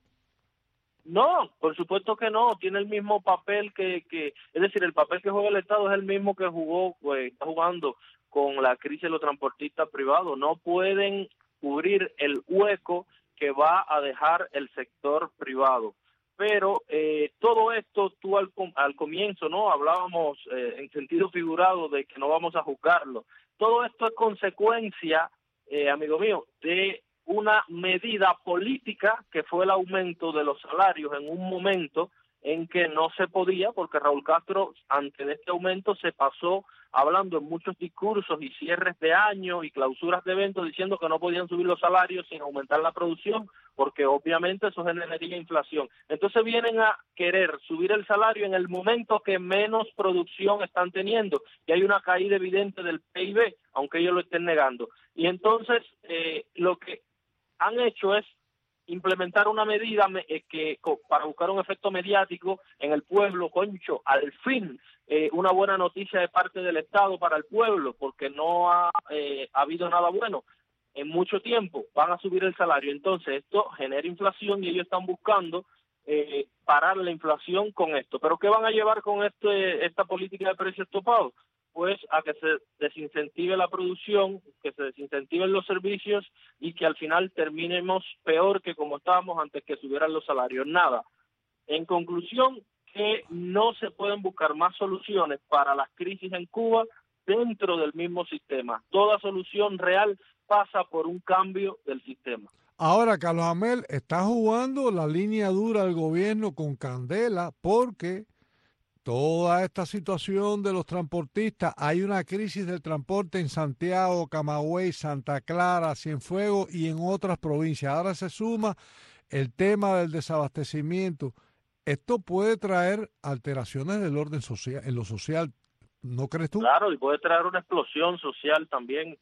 No, por supuesto que no. Tiene el mismo papel que, que es decir, el papel que juega el Estado es el mismo que jugó, pues, está jugando con la crisis de los transportistas privados. No pueden cubrir el hueco que va a dejar el sector privado. Pero eh, todo esto, tú al, al comienzo, ¿no? Hablábamos eh, en sentido figurado de que no vamos a juzgarlo. Todo esto es consecuencia, eh, amigo mío, de una medida política que fue el aumento de los salarios en un momento en que no se podía, porque Raúl Castro, ante este aumento, se pasó hablando en muchos discursos y cierres de año y clausuras de eventos diciendo que no podían subir los salarios sin aumentar la producción, porque obviamente eso generaría inflación. Entonces vienen a querer subir el salario en el momento que menos producción están teniendo, y hay una caída evidente del P I B, aunque ellos lo estén negando. Y entonces eh, lo que han hecho es implementar una medida eh, que para buscar un efecto mediático en el pueblo. Concho, al fin eh, una buena noticia de parte del Estado para el pueblo, porque no ha, eh, ha habido nada bueno en mucho tiempo. Van a subir el salario, entonces esto genera inflación y ellos están buscando eh, parar la inflación con esto. ¿Pero qué van a llevar con este esta política de precios topados? Pues a que se desincentive la producción, que se desincentiven los servicios y que al final terminemos peor que como estábamos antes que subieran los salarios. Nada. En conclusión, que no se pueden buscar más soluciones para las crisis en Cuba dentro del mismo sistema. Toda solución real pasa por un cambio del sistema. Ahora, Carlos Amel, está jugando la línea dura del gobierno con candela, porque toda esta situación de los transportistas, hay una crisis del transporte en Santiago, Camagüey, Santa Clara, Cienfuegos y en otras provincias. Ahora se suma el tema del desabastecimiento. Esto puede traer alteraciones del orden social, en lo social, ¿no crees tú? Claro, y puede traer una explosión social también.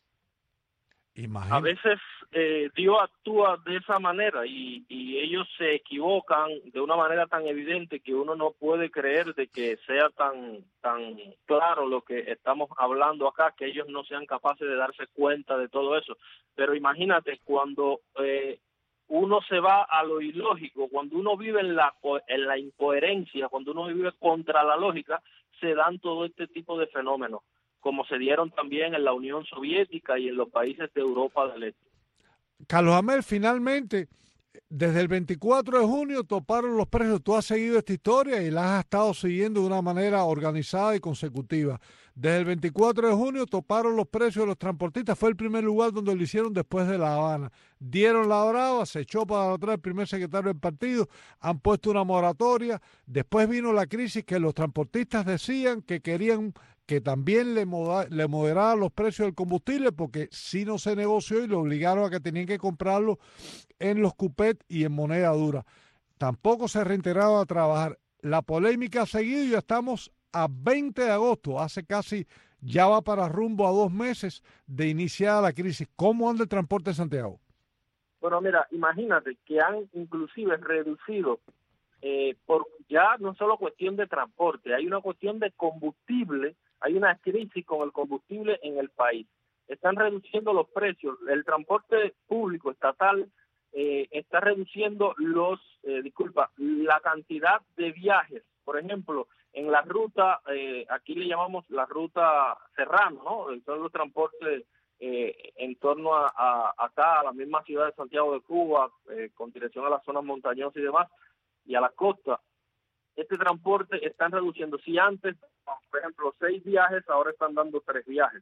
Imagínate. A veces eh, Dios actúa de esa manera y, y ellos se equivocan de una manera tan evidente que uno no puede creer de que sea tan tan claro lo que estamos hablando acá, que ellos no sean capaces de darse cuenta de todo eso. Pero imagínate cuando eh, uno se va a lo ilógico, cuando uno vive en la en la incoherencia, cuando uno vive contra la lógica, se dan todo este tipo de fenómenos, como se dieron también en la Unión Soviética y en los países de Europa del Este. Carlos Amel, finalmente, desde el veinticuatro de junio toparon los precios. Tú has seguido esta historia y la has estado siguiendo de una manera organizada y consecutiva. Desde el veinticuatro de junio toparon los precios de los transportistas. Fue el primer lugar donde lo hicieron después de La Habana. Dieron la brava, se echó para atrás el primer secretario del partido, han puesto una moratoria. Después vino la crisis que los transportistas decían que querían que también le, moda, le moderaran los precios del combustible, porque si no se negoció y le obligaron a que tenían que comprarlo en los cupets y en moneda dura. Tampoco se reintegraba a trabajar. La polémica ha seguido y ya estamos a veinte de agosto, hace casi, ya va para rumbo a dos meses de iniciada la crisis. ¿Cómo anda el transporte en Santiago? Bueno, mira, imagínate que han inclusive reducido, eh, por ya no solo cuestión de transporte, hay una cuestión de combustible. Hay una crisis con el combustible en el país. Están reduciendo los precios. El transporte público estatal eh, está reduciendo los, eh, disculpa, la cantidad de viajes. Por ejemplo, en la ruta, eh, aquí le llamamos la ruta Serrano, ¿no? Son los transportes eh, en torno a, a acá, a la misma ciudad de Santiago de Cuba, eh, con dirección a las zonas montañosas y demás, y a la costa. Este transporte están reduciendo. Si antes, por ejemplo, seis viajes, ahora están dando tres viajes.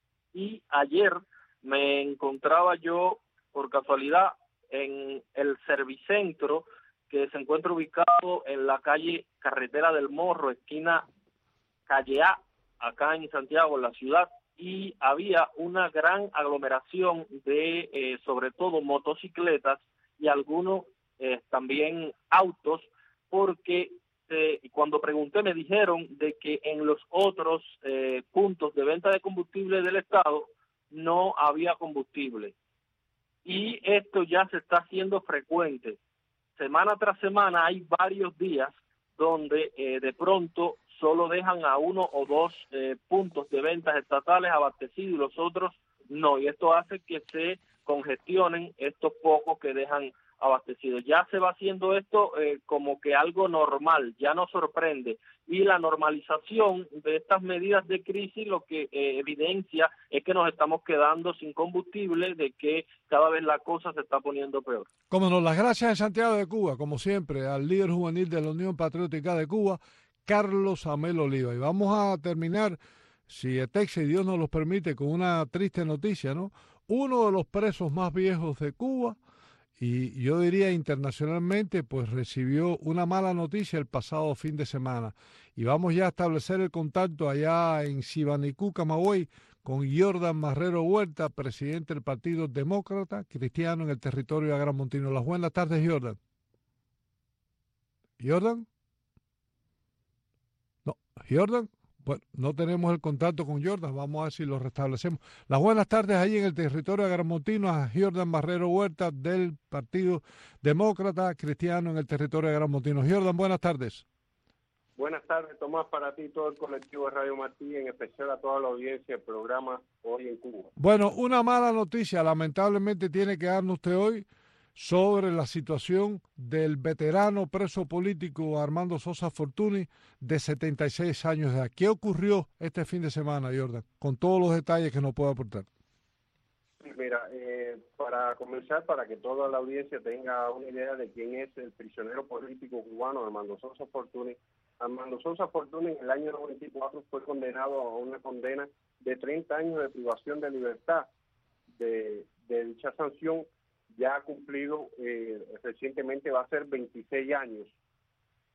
Y ayer me encontraba yo, por casualidad, en el Servicentro, que se encuentra ubicado en la calle Carretera del Morro, esquina Calle A, acá en Santiago, en la ciudad, y había una gran aglomeración de, eh, sobre todo, motocicletas y algunos eh, también autos, porque Eh, cuando pregunté me dijeron de que en los otros eh, puntos de venta de combustible del Estado no había combustible. Y esto ya se está haciendo frecuente. Semana tras semana hay varios días donde eh, de pronto solo dejan a uno o dos eh, puntos de ventas estatales abastecidos y los otros no. Y esto hace que se congestionen estos pocos que dejan abastecidos. Ya se va haciendo esto eh, como que algo normal, ya no sorprende. Y la normalización de estas medidas de crisis lo que eh, evidencia es que nos estamos quedando sin combustible, de que cada vez la cosa se está poniendo peor. Como nos las gracias en Santiago de Cuba, como siempre, al líder juvenil de la Unión Patriótica de Cuba, Carlos Amel Oliva. Y vamos a terminar, si Etexe y Dios nos lo permite, con una triste noticia, ¿no? Uno de los presos más viejos de Cuba, y yo diría internacionalmente, pues recibió una mala noticia el pasado fin de semana. Y vamos ya a establecer el contacto allá en Sibanicú, Camagüey, con Jordan Marrero Huerta, presidente del Partido Demócrata Cristiano en el territorio agramontino. Las buenas tardes, Jordan. ¿Jordan? No, Jordan. Bueno, no tenemos el contacto con Jordan, vamos a ver si lo restablecemos. Las buenas tardes ahí en el territorio agramontino a Jordan Marrero Huerta del Partido Demócrata Cristiano en el territorio agramontino. Jordan, buenas tardes. Buenas tardes, Tomás, para ti y todo el colectivo de Radio Martí, en especial a toda la audiencia del programa Hoy en Cuba. Bueno, una mala noticia, lamentablemente tiene que darnos usted hoy sobre la situación del veterano preso político Armando Sosa Fortuny, de setenta y seis años de edad. ¿Qué ocurrió este fin de semana, Jordan? Con todos los detalles que nos puede aportar. Mira, eh, para comenzar, para que toda la audiencia tenga una idea de quién es el prisionero político cubano Armando Sosa Fortuny. Armando Sosa Fortuny en el año noventa y cuatro fue condenado a una condena de treinta años de privación de libertad. De, de dicha sanción ya ha cumplido, eh, recientemente va a ser veintiséis años.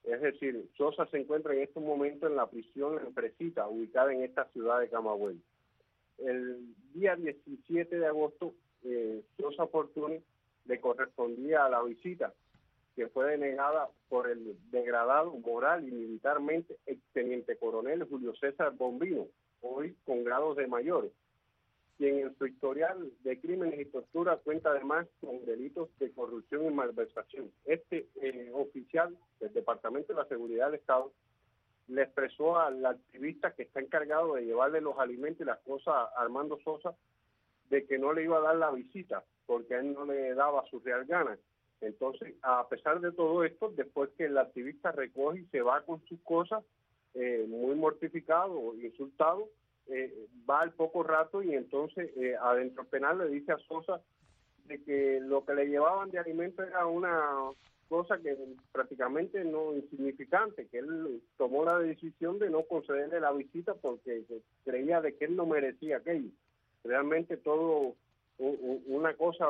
Es decir, Sosa se encuentra en estos momentos en la prisión en Presita, ubicada en esta ciudad de Camagüey. El día diecisiete de agosto, eh, Sosa Fortuny le correspondía a la visita, que fue denegada por el degradado moral y militarmente exteniente coronel Julio César Bombino, hoy con grados de mayor, quien en su historial de crímenes y tortura cuenta además con delitos de corrupción y malversación. Este eh, oficial del Departamento de la Seguridad del Estado le expresó al activista que está encargado de llevarle los alimentos y las cosas a Armando Sosa de que no le iba a dar la visita porque a él no le daba su real gana. Entonces, a pesar de todo esto, después que el activista recoge y se va con sus cosas, eh, muy mortificado, insultado, eh, va al poco rato y entonces eh, adentro penal le dice a Sosa de que lo que le llevaban de alimento era una cosa que prácticamente no insignificante, que él tomó la decisión de no concederle la visita porque creía de que él no merecía aquello. Realmente todo una cosa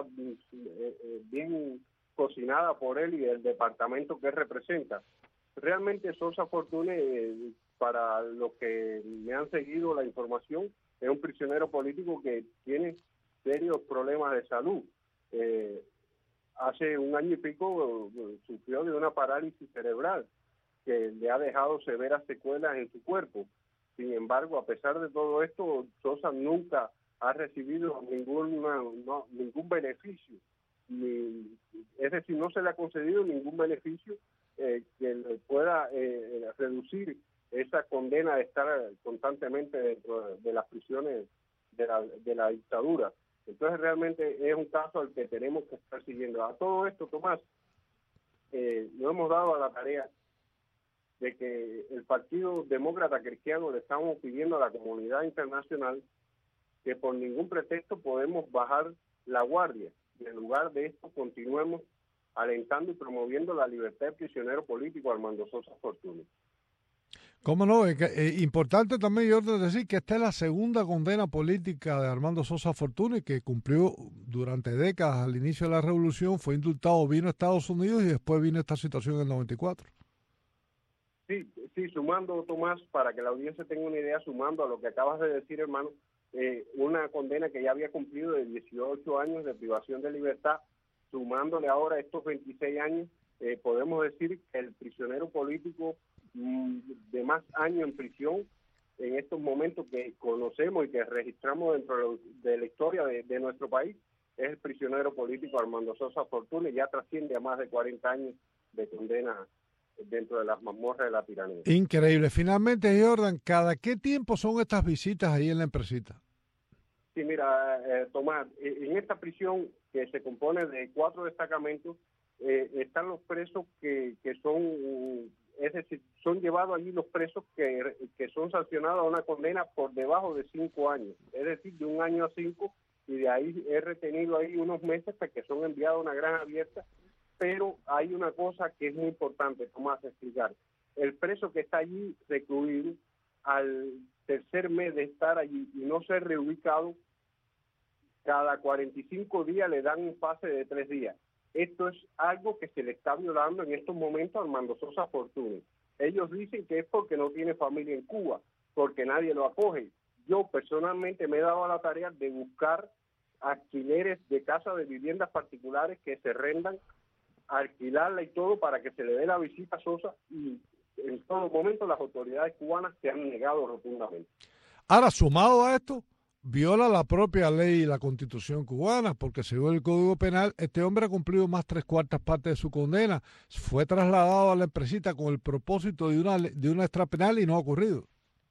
bien cocinada por él y el departamento que él representa. Realmente Sosa Fortuny, para los que me han seguido la información, es un prisionero político que tiene serios problemas de salud. Eh, hace un año y pico uh, sufrió de una parálisis cerebral que le ha dejado severas secuelas en su cuerpo. Sin embargo, a pesar de todo esto, Sosa nunca ha recibido ninguna, no, ningún beneficio, ni, es decir, no se le ha concedido ningún beneficio eh, que le pueda eh, reducir esa condena de estar constantemente dentro de las prisiones de la, de la dictadura. Entonces realmente es un caso al que tenemos que estar siguiendo. A todo esto, Tomás, eh, nos hemos dado a la tarea de que el Partido Demócrata Cristiano le estamos pidiendo a la comunidad internacional que por ningún pretexto podemos bajar la guardia y en lugar de esto continuemos alentando y promoviendo la libertad del prisionero político Armando Sosa Fortuny. ¿Cómo no? Es que, eh, importante también, yo decir que esta es la segunda condena política de Armando Sosa Fortuny, que cumplió durante décadas al inicio de la revolución, fue indultado, vino a Estados Unidos y después vino esta situación en el noventa y cuatro. Sí, sí, sumando, Tomás, para que la audiencia tenga una idea, sumando a lo que acabas de decir, hermano, eh, una condena que ya había cumplido de dieciocho años de privación de libertad, sumándole ahora estos veintiséis años, eh, podemos decir que el prisionero político de más años en prisión en estos momentos que conocemos y que registramos dentro de la historia de, de nuestro país es el prisionero político Armando Sosa Fortuny, ya trasciende a más de cuarenta años de condena dentro de las mazmorras de la tiranía. Increíble. Finalmente, Jordan, ¿cada qué tiempo son estas visitas ahí en la empresita? Sí, mira, eh, Tomás, en esta prisión que se compone de cuatro destacamentos, eh, están los presos que, que son... Es decir, son llevados allí los presos que, que son sancionados a una condena por debajo de cinco años, es decir, de un año a cinco, y de ahí he retenido ahí unos meses hasta que son enviados a una granja abierta. Pero hay una cosa que es muy importante, Tomás, explicar. El preso que está allí recluido, al tercer mes de estar allí y no ser reubicado, cada cuarenta y cinco días le dan un pase de tres días. Esto es algo que se le está violando en estos momentos a Armando Sosa Fortuny. Ellos dicen que es porque no tiene familia en Cuba, porque nadie lo acoge. Yo personalmente me he dado a la tarea de buscar alquileres de casas de viviendas particulares que se rendan, alquilarla y todo para que se le dé la visita a Sosa, y en todo momento las autoridades cubanas se han negado rotundamente. Ahora, sumado a esto, viola la propia ley y la Constitución cubana, porque según el Código Penal, este hombre ha cumplido más tres cuartas partes de su condena. Fue trasladado a la empresita con el propósito de una de una extrapenal y no ha ocurrido.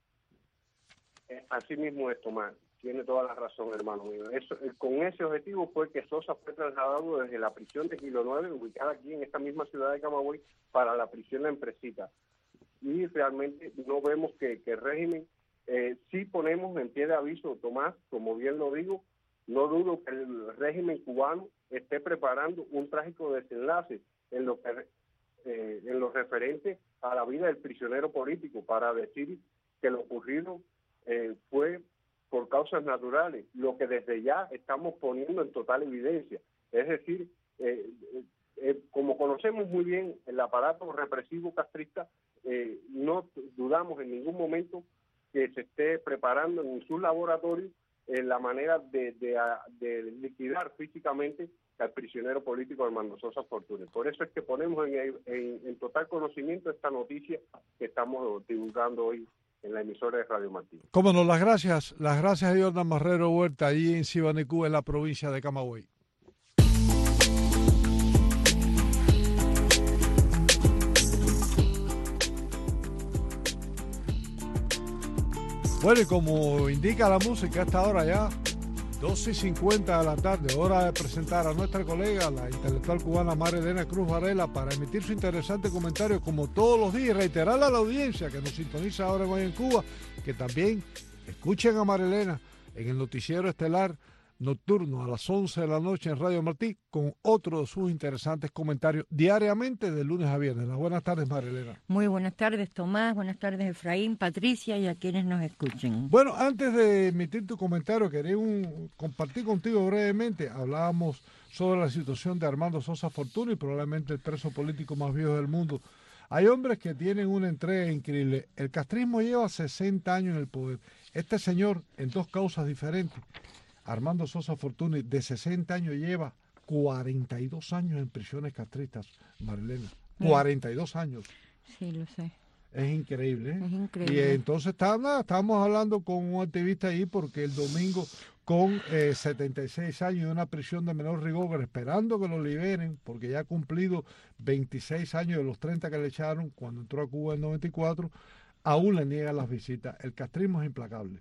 Así mismo es, Tomás. Tiene toda la razón, hermano mío. Eso, con ese objetivo fue que Sosa fue trasladado desde la prisión de Kilo nueve, ubicada aquí en esta misma ciudad de Camagüey, para la prisión La Empresita. Y realmente no vemos que, que el régimen... Eh, sí ponemos en pie de aviso, Tomás, como bien lo digo, no dudo que el régimen cubano esté preparando un trágico desenlace en lo, que, eh, en lo referente a la vida del prisionero político, para decir que lo ocurrido eh, fue por causas naturales, lo que desde ya estamos poniendo en total evidencia. Es decir, eh, eh, como conocemos muy bien el aparato represivo castrista, eh, no dudamos en ningún momento que se esté preparando en sus laboratorios eh, la manera de, de, de liquidar físicamente al prisionero político Armando Sosa Fortuny. Por eso es que ponemos en, en, en total conocimiento esta noticia que estamos divulgando hoy en la emisora de Radio Martín. Cómo no, las gracias, las gracias a Jordan Marrero Huerta, allí en Cibanicú, en la provincia de Camagüey. Bueno, y como indica la música, a esta hora ya, doce y cincuenta de la tarde, hora de presentar a nuestra colega, la intelectual cubana María Elena Cruz Varela, para emitir su interesante comentario como todos los días, y reiterarle a la audiencia que nos sintoniza ahora hoy en Cuba, que también escuchen a María Elena en el noticiero estelar nocturno a las once de la noche en Radio Martí, con otro de sus interesantes comentarios diariamente de lunes a viernes. Las buenas tardes, María Elena. Muy buenas tardes, Tomás. Buenas tardes, Efraín, Patricia y a quienes nos escuchen. Bueno, antes de emitir tu comentario, quería un, compartir contigo brevemente. Hablábamos sobre la situación de Armando Sosa Fortuny, probablemente el preso político más viejo del mundo. Hay hombres que tienen una entrega increíble. El castrismo lleva sesenta años en el poder. Este señor, en dos causas diferentes, Armando Sosa Fortuny, de sesenta años, lleva cuarenta y dos años en prisiones castristas, Marilena. cuarenta y dos años. Sí, lo sé. Es increíble, ¿eh? Es increíble. Y entonces está, nada, estábamos hablando con un activista ahí porque el domingo, con eh, setenta y seis años y una prisión de menor rigor, esperando que lo liberen, porque ya ha cumplido veintiséis años de los treinta que le echaron cuando entró a Cuba en noventa y cuatro, aún le niegan las visitas. El castrismo es implacable.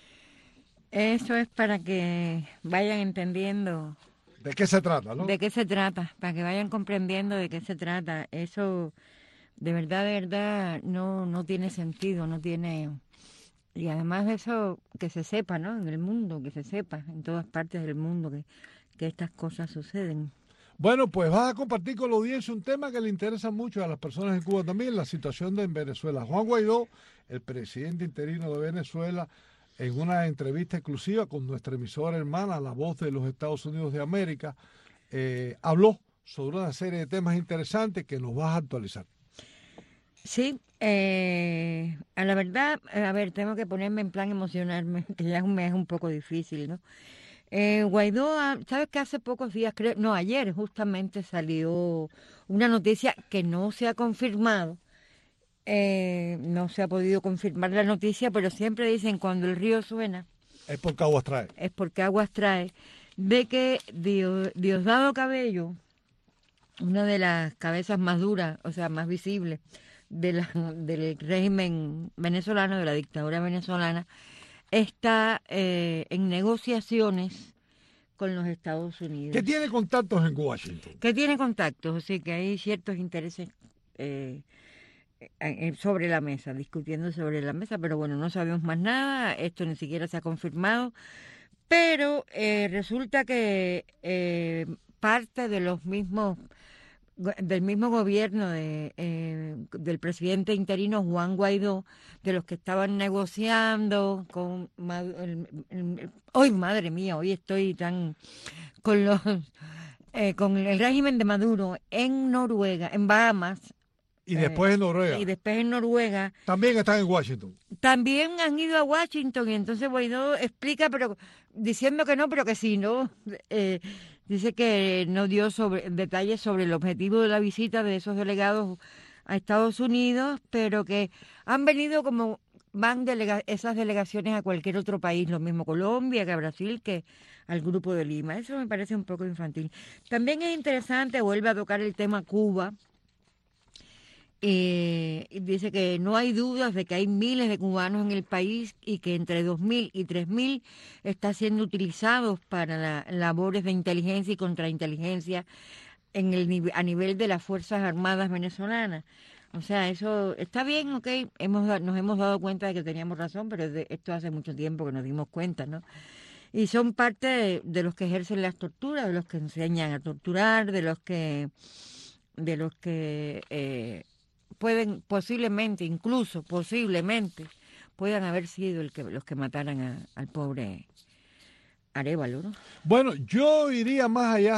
Eso es para que vayan entendiendo de qué se trata, ¿no? De qué se trata, para que vayan comprendiendo de qué se trata. Eso, de verdad, de verdad, no, no tiene sentido, no tiene... Y además de eso, que se sepa, ¿no? En el mundo, que se sepa, en todas partes del mundo, que, que estas cosas suceden. Bueno, pues vas a compartir con la audiencia un tema que le interesa mucho a las personas en Cuba también, la situación de en Venezuela. Juan Guaidó, el presidente interino de Venezuela, en una entrevista exclusiva con nuestra emisora hermana, La Voz de los Estados Unidos de América, eh, habló sobre una serie de temas interesantes que nos vas a actualizar. Sí, eh, a la verdad, a ver, tengo que ponerme en plan emocionarme, que ya es un mes un poco difícil, ¿no? Eh, Guaidó, ¿sabes que hace pocos días, creo, no, ayer justamente salió una noticia que no se ha confirmado? Eh, no se ha podido confirmar la noticia, pero siempre dicen cuando el río suena... Es porque aguas trae. Es porque aguas trae. De que Dios, Diosdado Cabello, una de las cabezas más duras, o sea, más visibles de la, del régimen venezolano, de la dictadura venezolana, está eh, en negociaciones con los Estados Unidos. Que tiene contactos en Washington. Que tiene contactos, así que hay ciertos intereses... Eh, sobre la mesa, discutiendo sobre la mesa, pero bueno, no sabemos más nada, esto ni siquiera se ha confirmado, pero eh, resulta que eh, parte de los mismos, del mismo gobierno de, eh, del presidente interino Juan Guaidó, de los que estaban negociando con, el, el, hoy madre mía, hoy estoy tan, con los, eh, con el régimen de Maduro en Noruega, en Bahamas, Y después en Noruega. Y después en Noruega. También están en Washington. También han ido a Washington y entonces Guaidó explica, pero diciendo que no, pero que sí, ¿no? Eh, dice que no dio sobre, detalles sobre el objetivo de la visita de esos delegados a Estados Unidos, pero que han venido como van delega- esas delegaciones a cualquier otro país, lo mismo Colombia, que a Brasil, que al Grupo de Lima. Eso me parece un poco infantil. También es interesante, vuelve a tocar el tema Cuba. Eh, dice que no hay dudas de que hay miles de cubanos en el país y que entre dos mil y tres mil está siendo utilizados para la, labores de inteligencia y contrainteligencia en el, a nivel de las Fuerzas Armadas venezolanas. O sea, eso está bien, ok, hemos, nos hemos dado cuenta de que teníamos razón, pero de, esto hace mucho tiempo que nos dimos cuenta, ¿no? Y son parte de, de los que ejercen las torturas, de los que enseñan a torturar, de los que... de los que eh, pueden posiblemente, incluso posiblemente, puedan haber sido el que, los que mataran a, al pobre Arévalo, ¿no? Bueno, yo iría más allá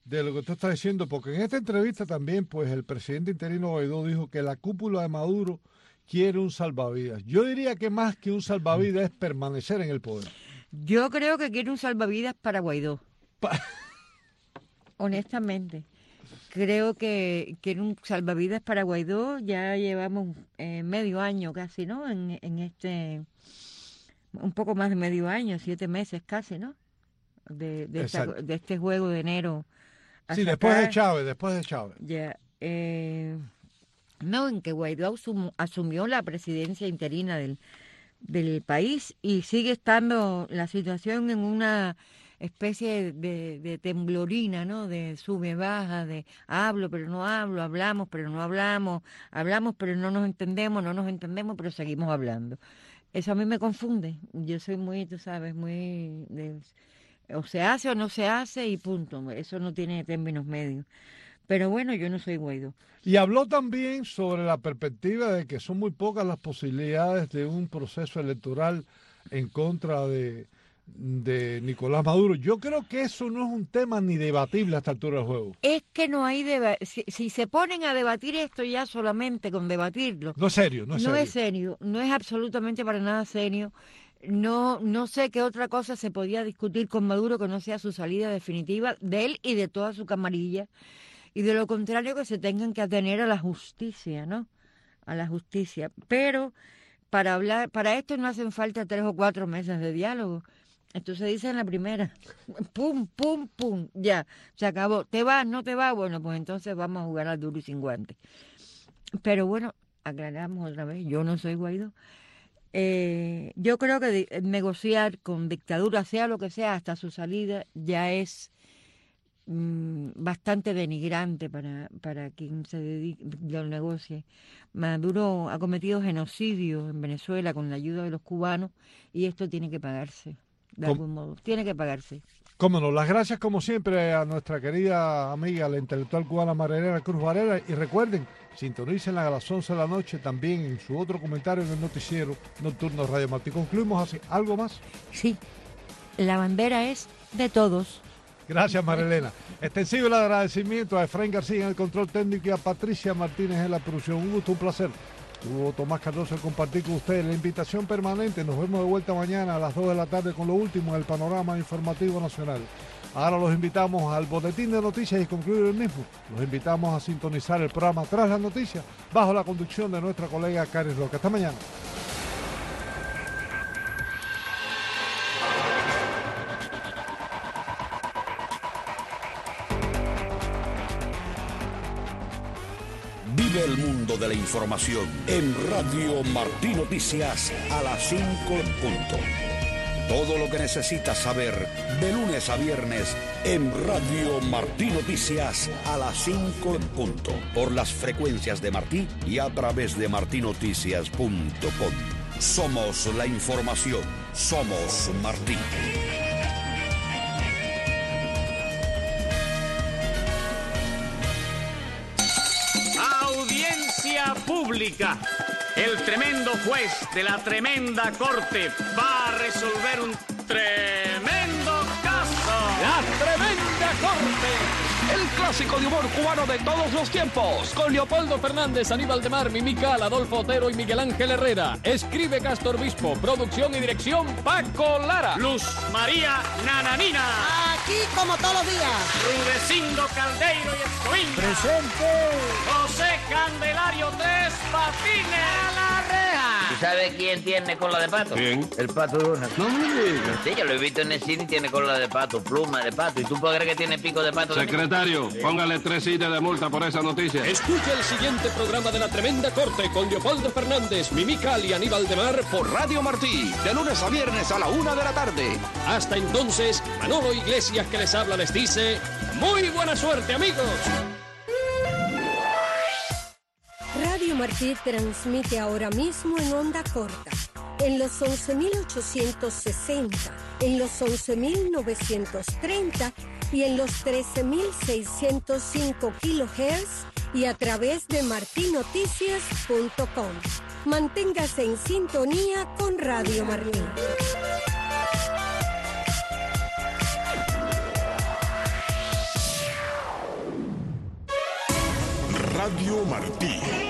de lo que tú estás diciendo, porque en esta entrevista también, pues el presidente interino Guaidó dijo que la cúpula de Maduro quiere un salvavidas. Yo diría que más que un salvavidas es permanecer en el poder. Yo creo que quiere un salvavidas para Guaidó. Pa Honestamente. Creo que quiere un salvavidas para Guaidó. Ya llevamos eh, medio año casi, ¿no? En, en este... Un poco más de medio año, siete meses casi, ¿no? De, de, esta, de este juego de enero. Sí, después acá. de Chávez, después de Chávez. Ya. Eh, no, en que Guaidó asum, asumió la presidencia interina del, del país y sigue estando la situación en una especie de, de temblorina, ¿no? De sube, baja, de hablo pero no hablo, hablamos pero no hablamos, hablamos pero no nos entendemos, no nos entendemos pero seguimos hablando. Eso a mí me confunde. Yo soy muy, tú sabes, muy... De, o se hace o no se hace y punto. Eso no tiene términos medios. Pero bueno, yo no soy Guaidó. Y habló también sobre la perspectiva de que son muy pocas las posibilidades de un proceso electoral en contra de, de Nicolás Maduro. Yo creo que eso no es un tema ni debatible a esta altura del juego. Es que no hay deba si, si se ponen a debatir esto ya solamente con debatirlo. No es serio, no es no serio. No es serio, no es absolutamente para nada serio. No, no sé qué otra cosa se podía discutir con Maduro que no sea su salida definitiva de él y de toda su camarilla. Y de lo contrario que se tengan que atener a la justicia, ¿no? A la justicia. Pero para hablar, para esto no hacen falta tres o cuatro meses de diálogo. Esto se dice en la primera. Pum, pum, pum. Ya, se acabó. ¿Te vas? ¿No te vas? Bueno, pues entonces vamos a jugar al duro y sin guantes. Pero bueno, aclaramos otra vez, yo no soy Guaidó. Eh, yo creo que negociar con dictadura, sea lo que sea, hasta su salida, ya es mmm, bastante denigrante para, para quien se dedique, lo negocie. Maduro ha cometido genocidio en Venezuela con la ayuda de los cubanos y esto tiene que pagarse, de ¿Cómo? algún modo. Tiene que pagarse. Cómo no, las gracias como siempre a nuestra querida amiga, la intelectual cubana Marilena Cruz Varela. Y recuerden, sintonícenla a las once de la noche también en su otro comentario en el noticiero nocturno Radio Martí. Concluimos así. ¿Algo más? Sí, la bandera es de todos. Gracias, Marilena. Extensivo el agradecimiento a Efraín García en el control técnico y a Patricia Martínez en la producción. Un gusto, un placer. Hugo Tomás Cardoso, compartir con ustedes la invitación permanente. Nos vemos de vuelta mañana a las dos de la tarde con lo último en el panorama informativo nacional. Ahora los invitamos al boletín de noticias y concluir el mismo. Los invitamos a sintonizar el programa Tras las Noticias bajo la conducción de nuestra colega Karin Roca. Hasta mañana. Vive el mundo de la información en Radio Martí Noticias a las cinco en punto. Todo lo que necesitas saber de lunes a viernes en Radio Martí Noticias a las cinco en punto. Por las frecuencias de Martí y a través de martí noticias punto com. Somos la información. Somos Martí. Audiencia pública. El tremendo juez de la tremenda corte va a resolver un tremendo caso. La tremenda corte. El clásico de humor cubano de todos los tiempos. Con Leopoldo Fernández, Aníbal de Mar, Mimical, Adolfo Otero y Miguel Ángel Herrera. Escribe Castor Obispo. Producción y dirección Paco Lara. Luz María Nananina. Aquí como todos los días. Rudecindo Caldeiro y Escoviña. Presente. José Candelario Tres Patines. A la reja. ¿Tú sabes quién tiene cola de pato? ¿Quién? El Pato Donald. No me digas. Sí, yo lo he visto en el cine y tiene cola de pato, pluma de pato. ¿Y tú puedes creer que tiene pico de pato? Secretario, póngale tres sillas de multa por esa noticia. Escucha el siguiente programa de La Tremenda Corte con Leopoldo Fernández, Mimical y Aníbal de Mar por Radio Martí, de lunes a viernes a la una de la tarde. Hasta entonces, Manolo Iglesias que les habla les dice, muy buena suerte, amigos. Radio Martí transmite ahora mismo en onda corta, en los once mil ochocientos sesenta, en los once mil novecientos treinta y en los trece mil seiscientos cinco kilohertz y a través de martí noticias punto com. Manténgase en sintonía con Radio Martí. Radio Martí.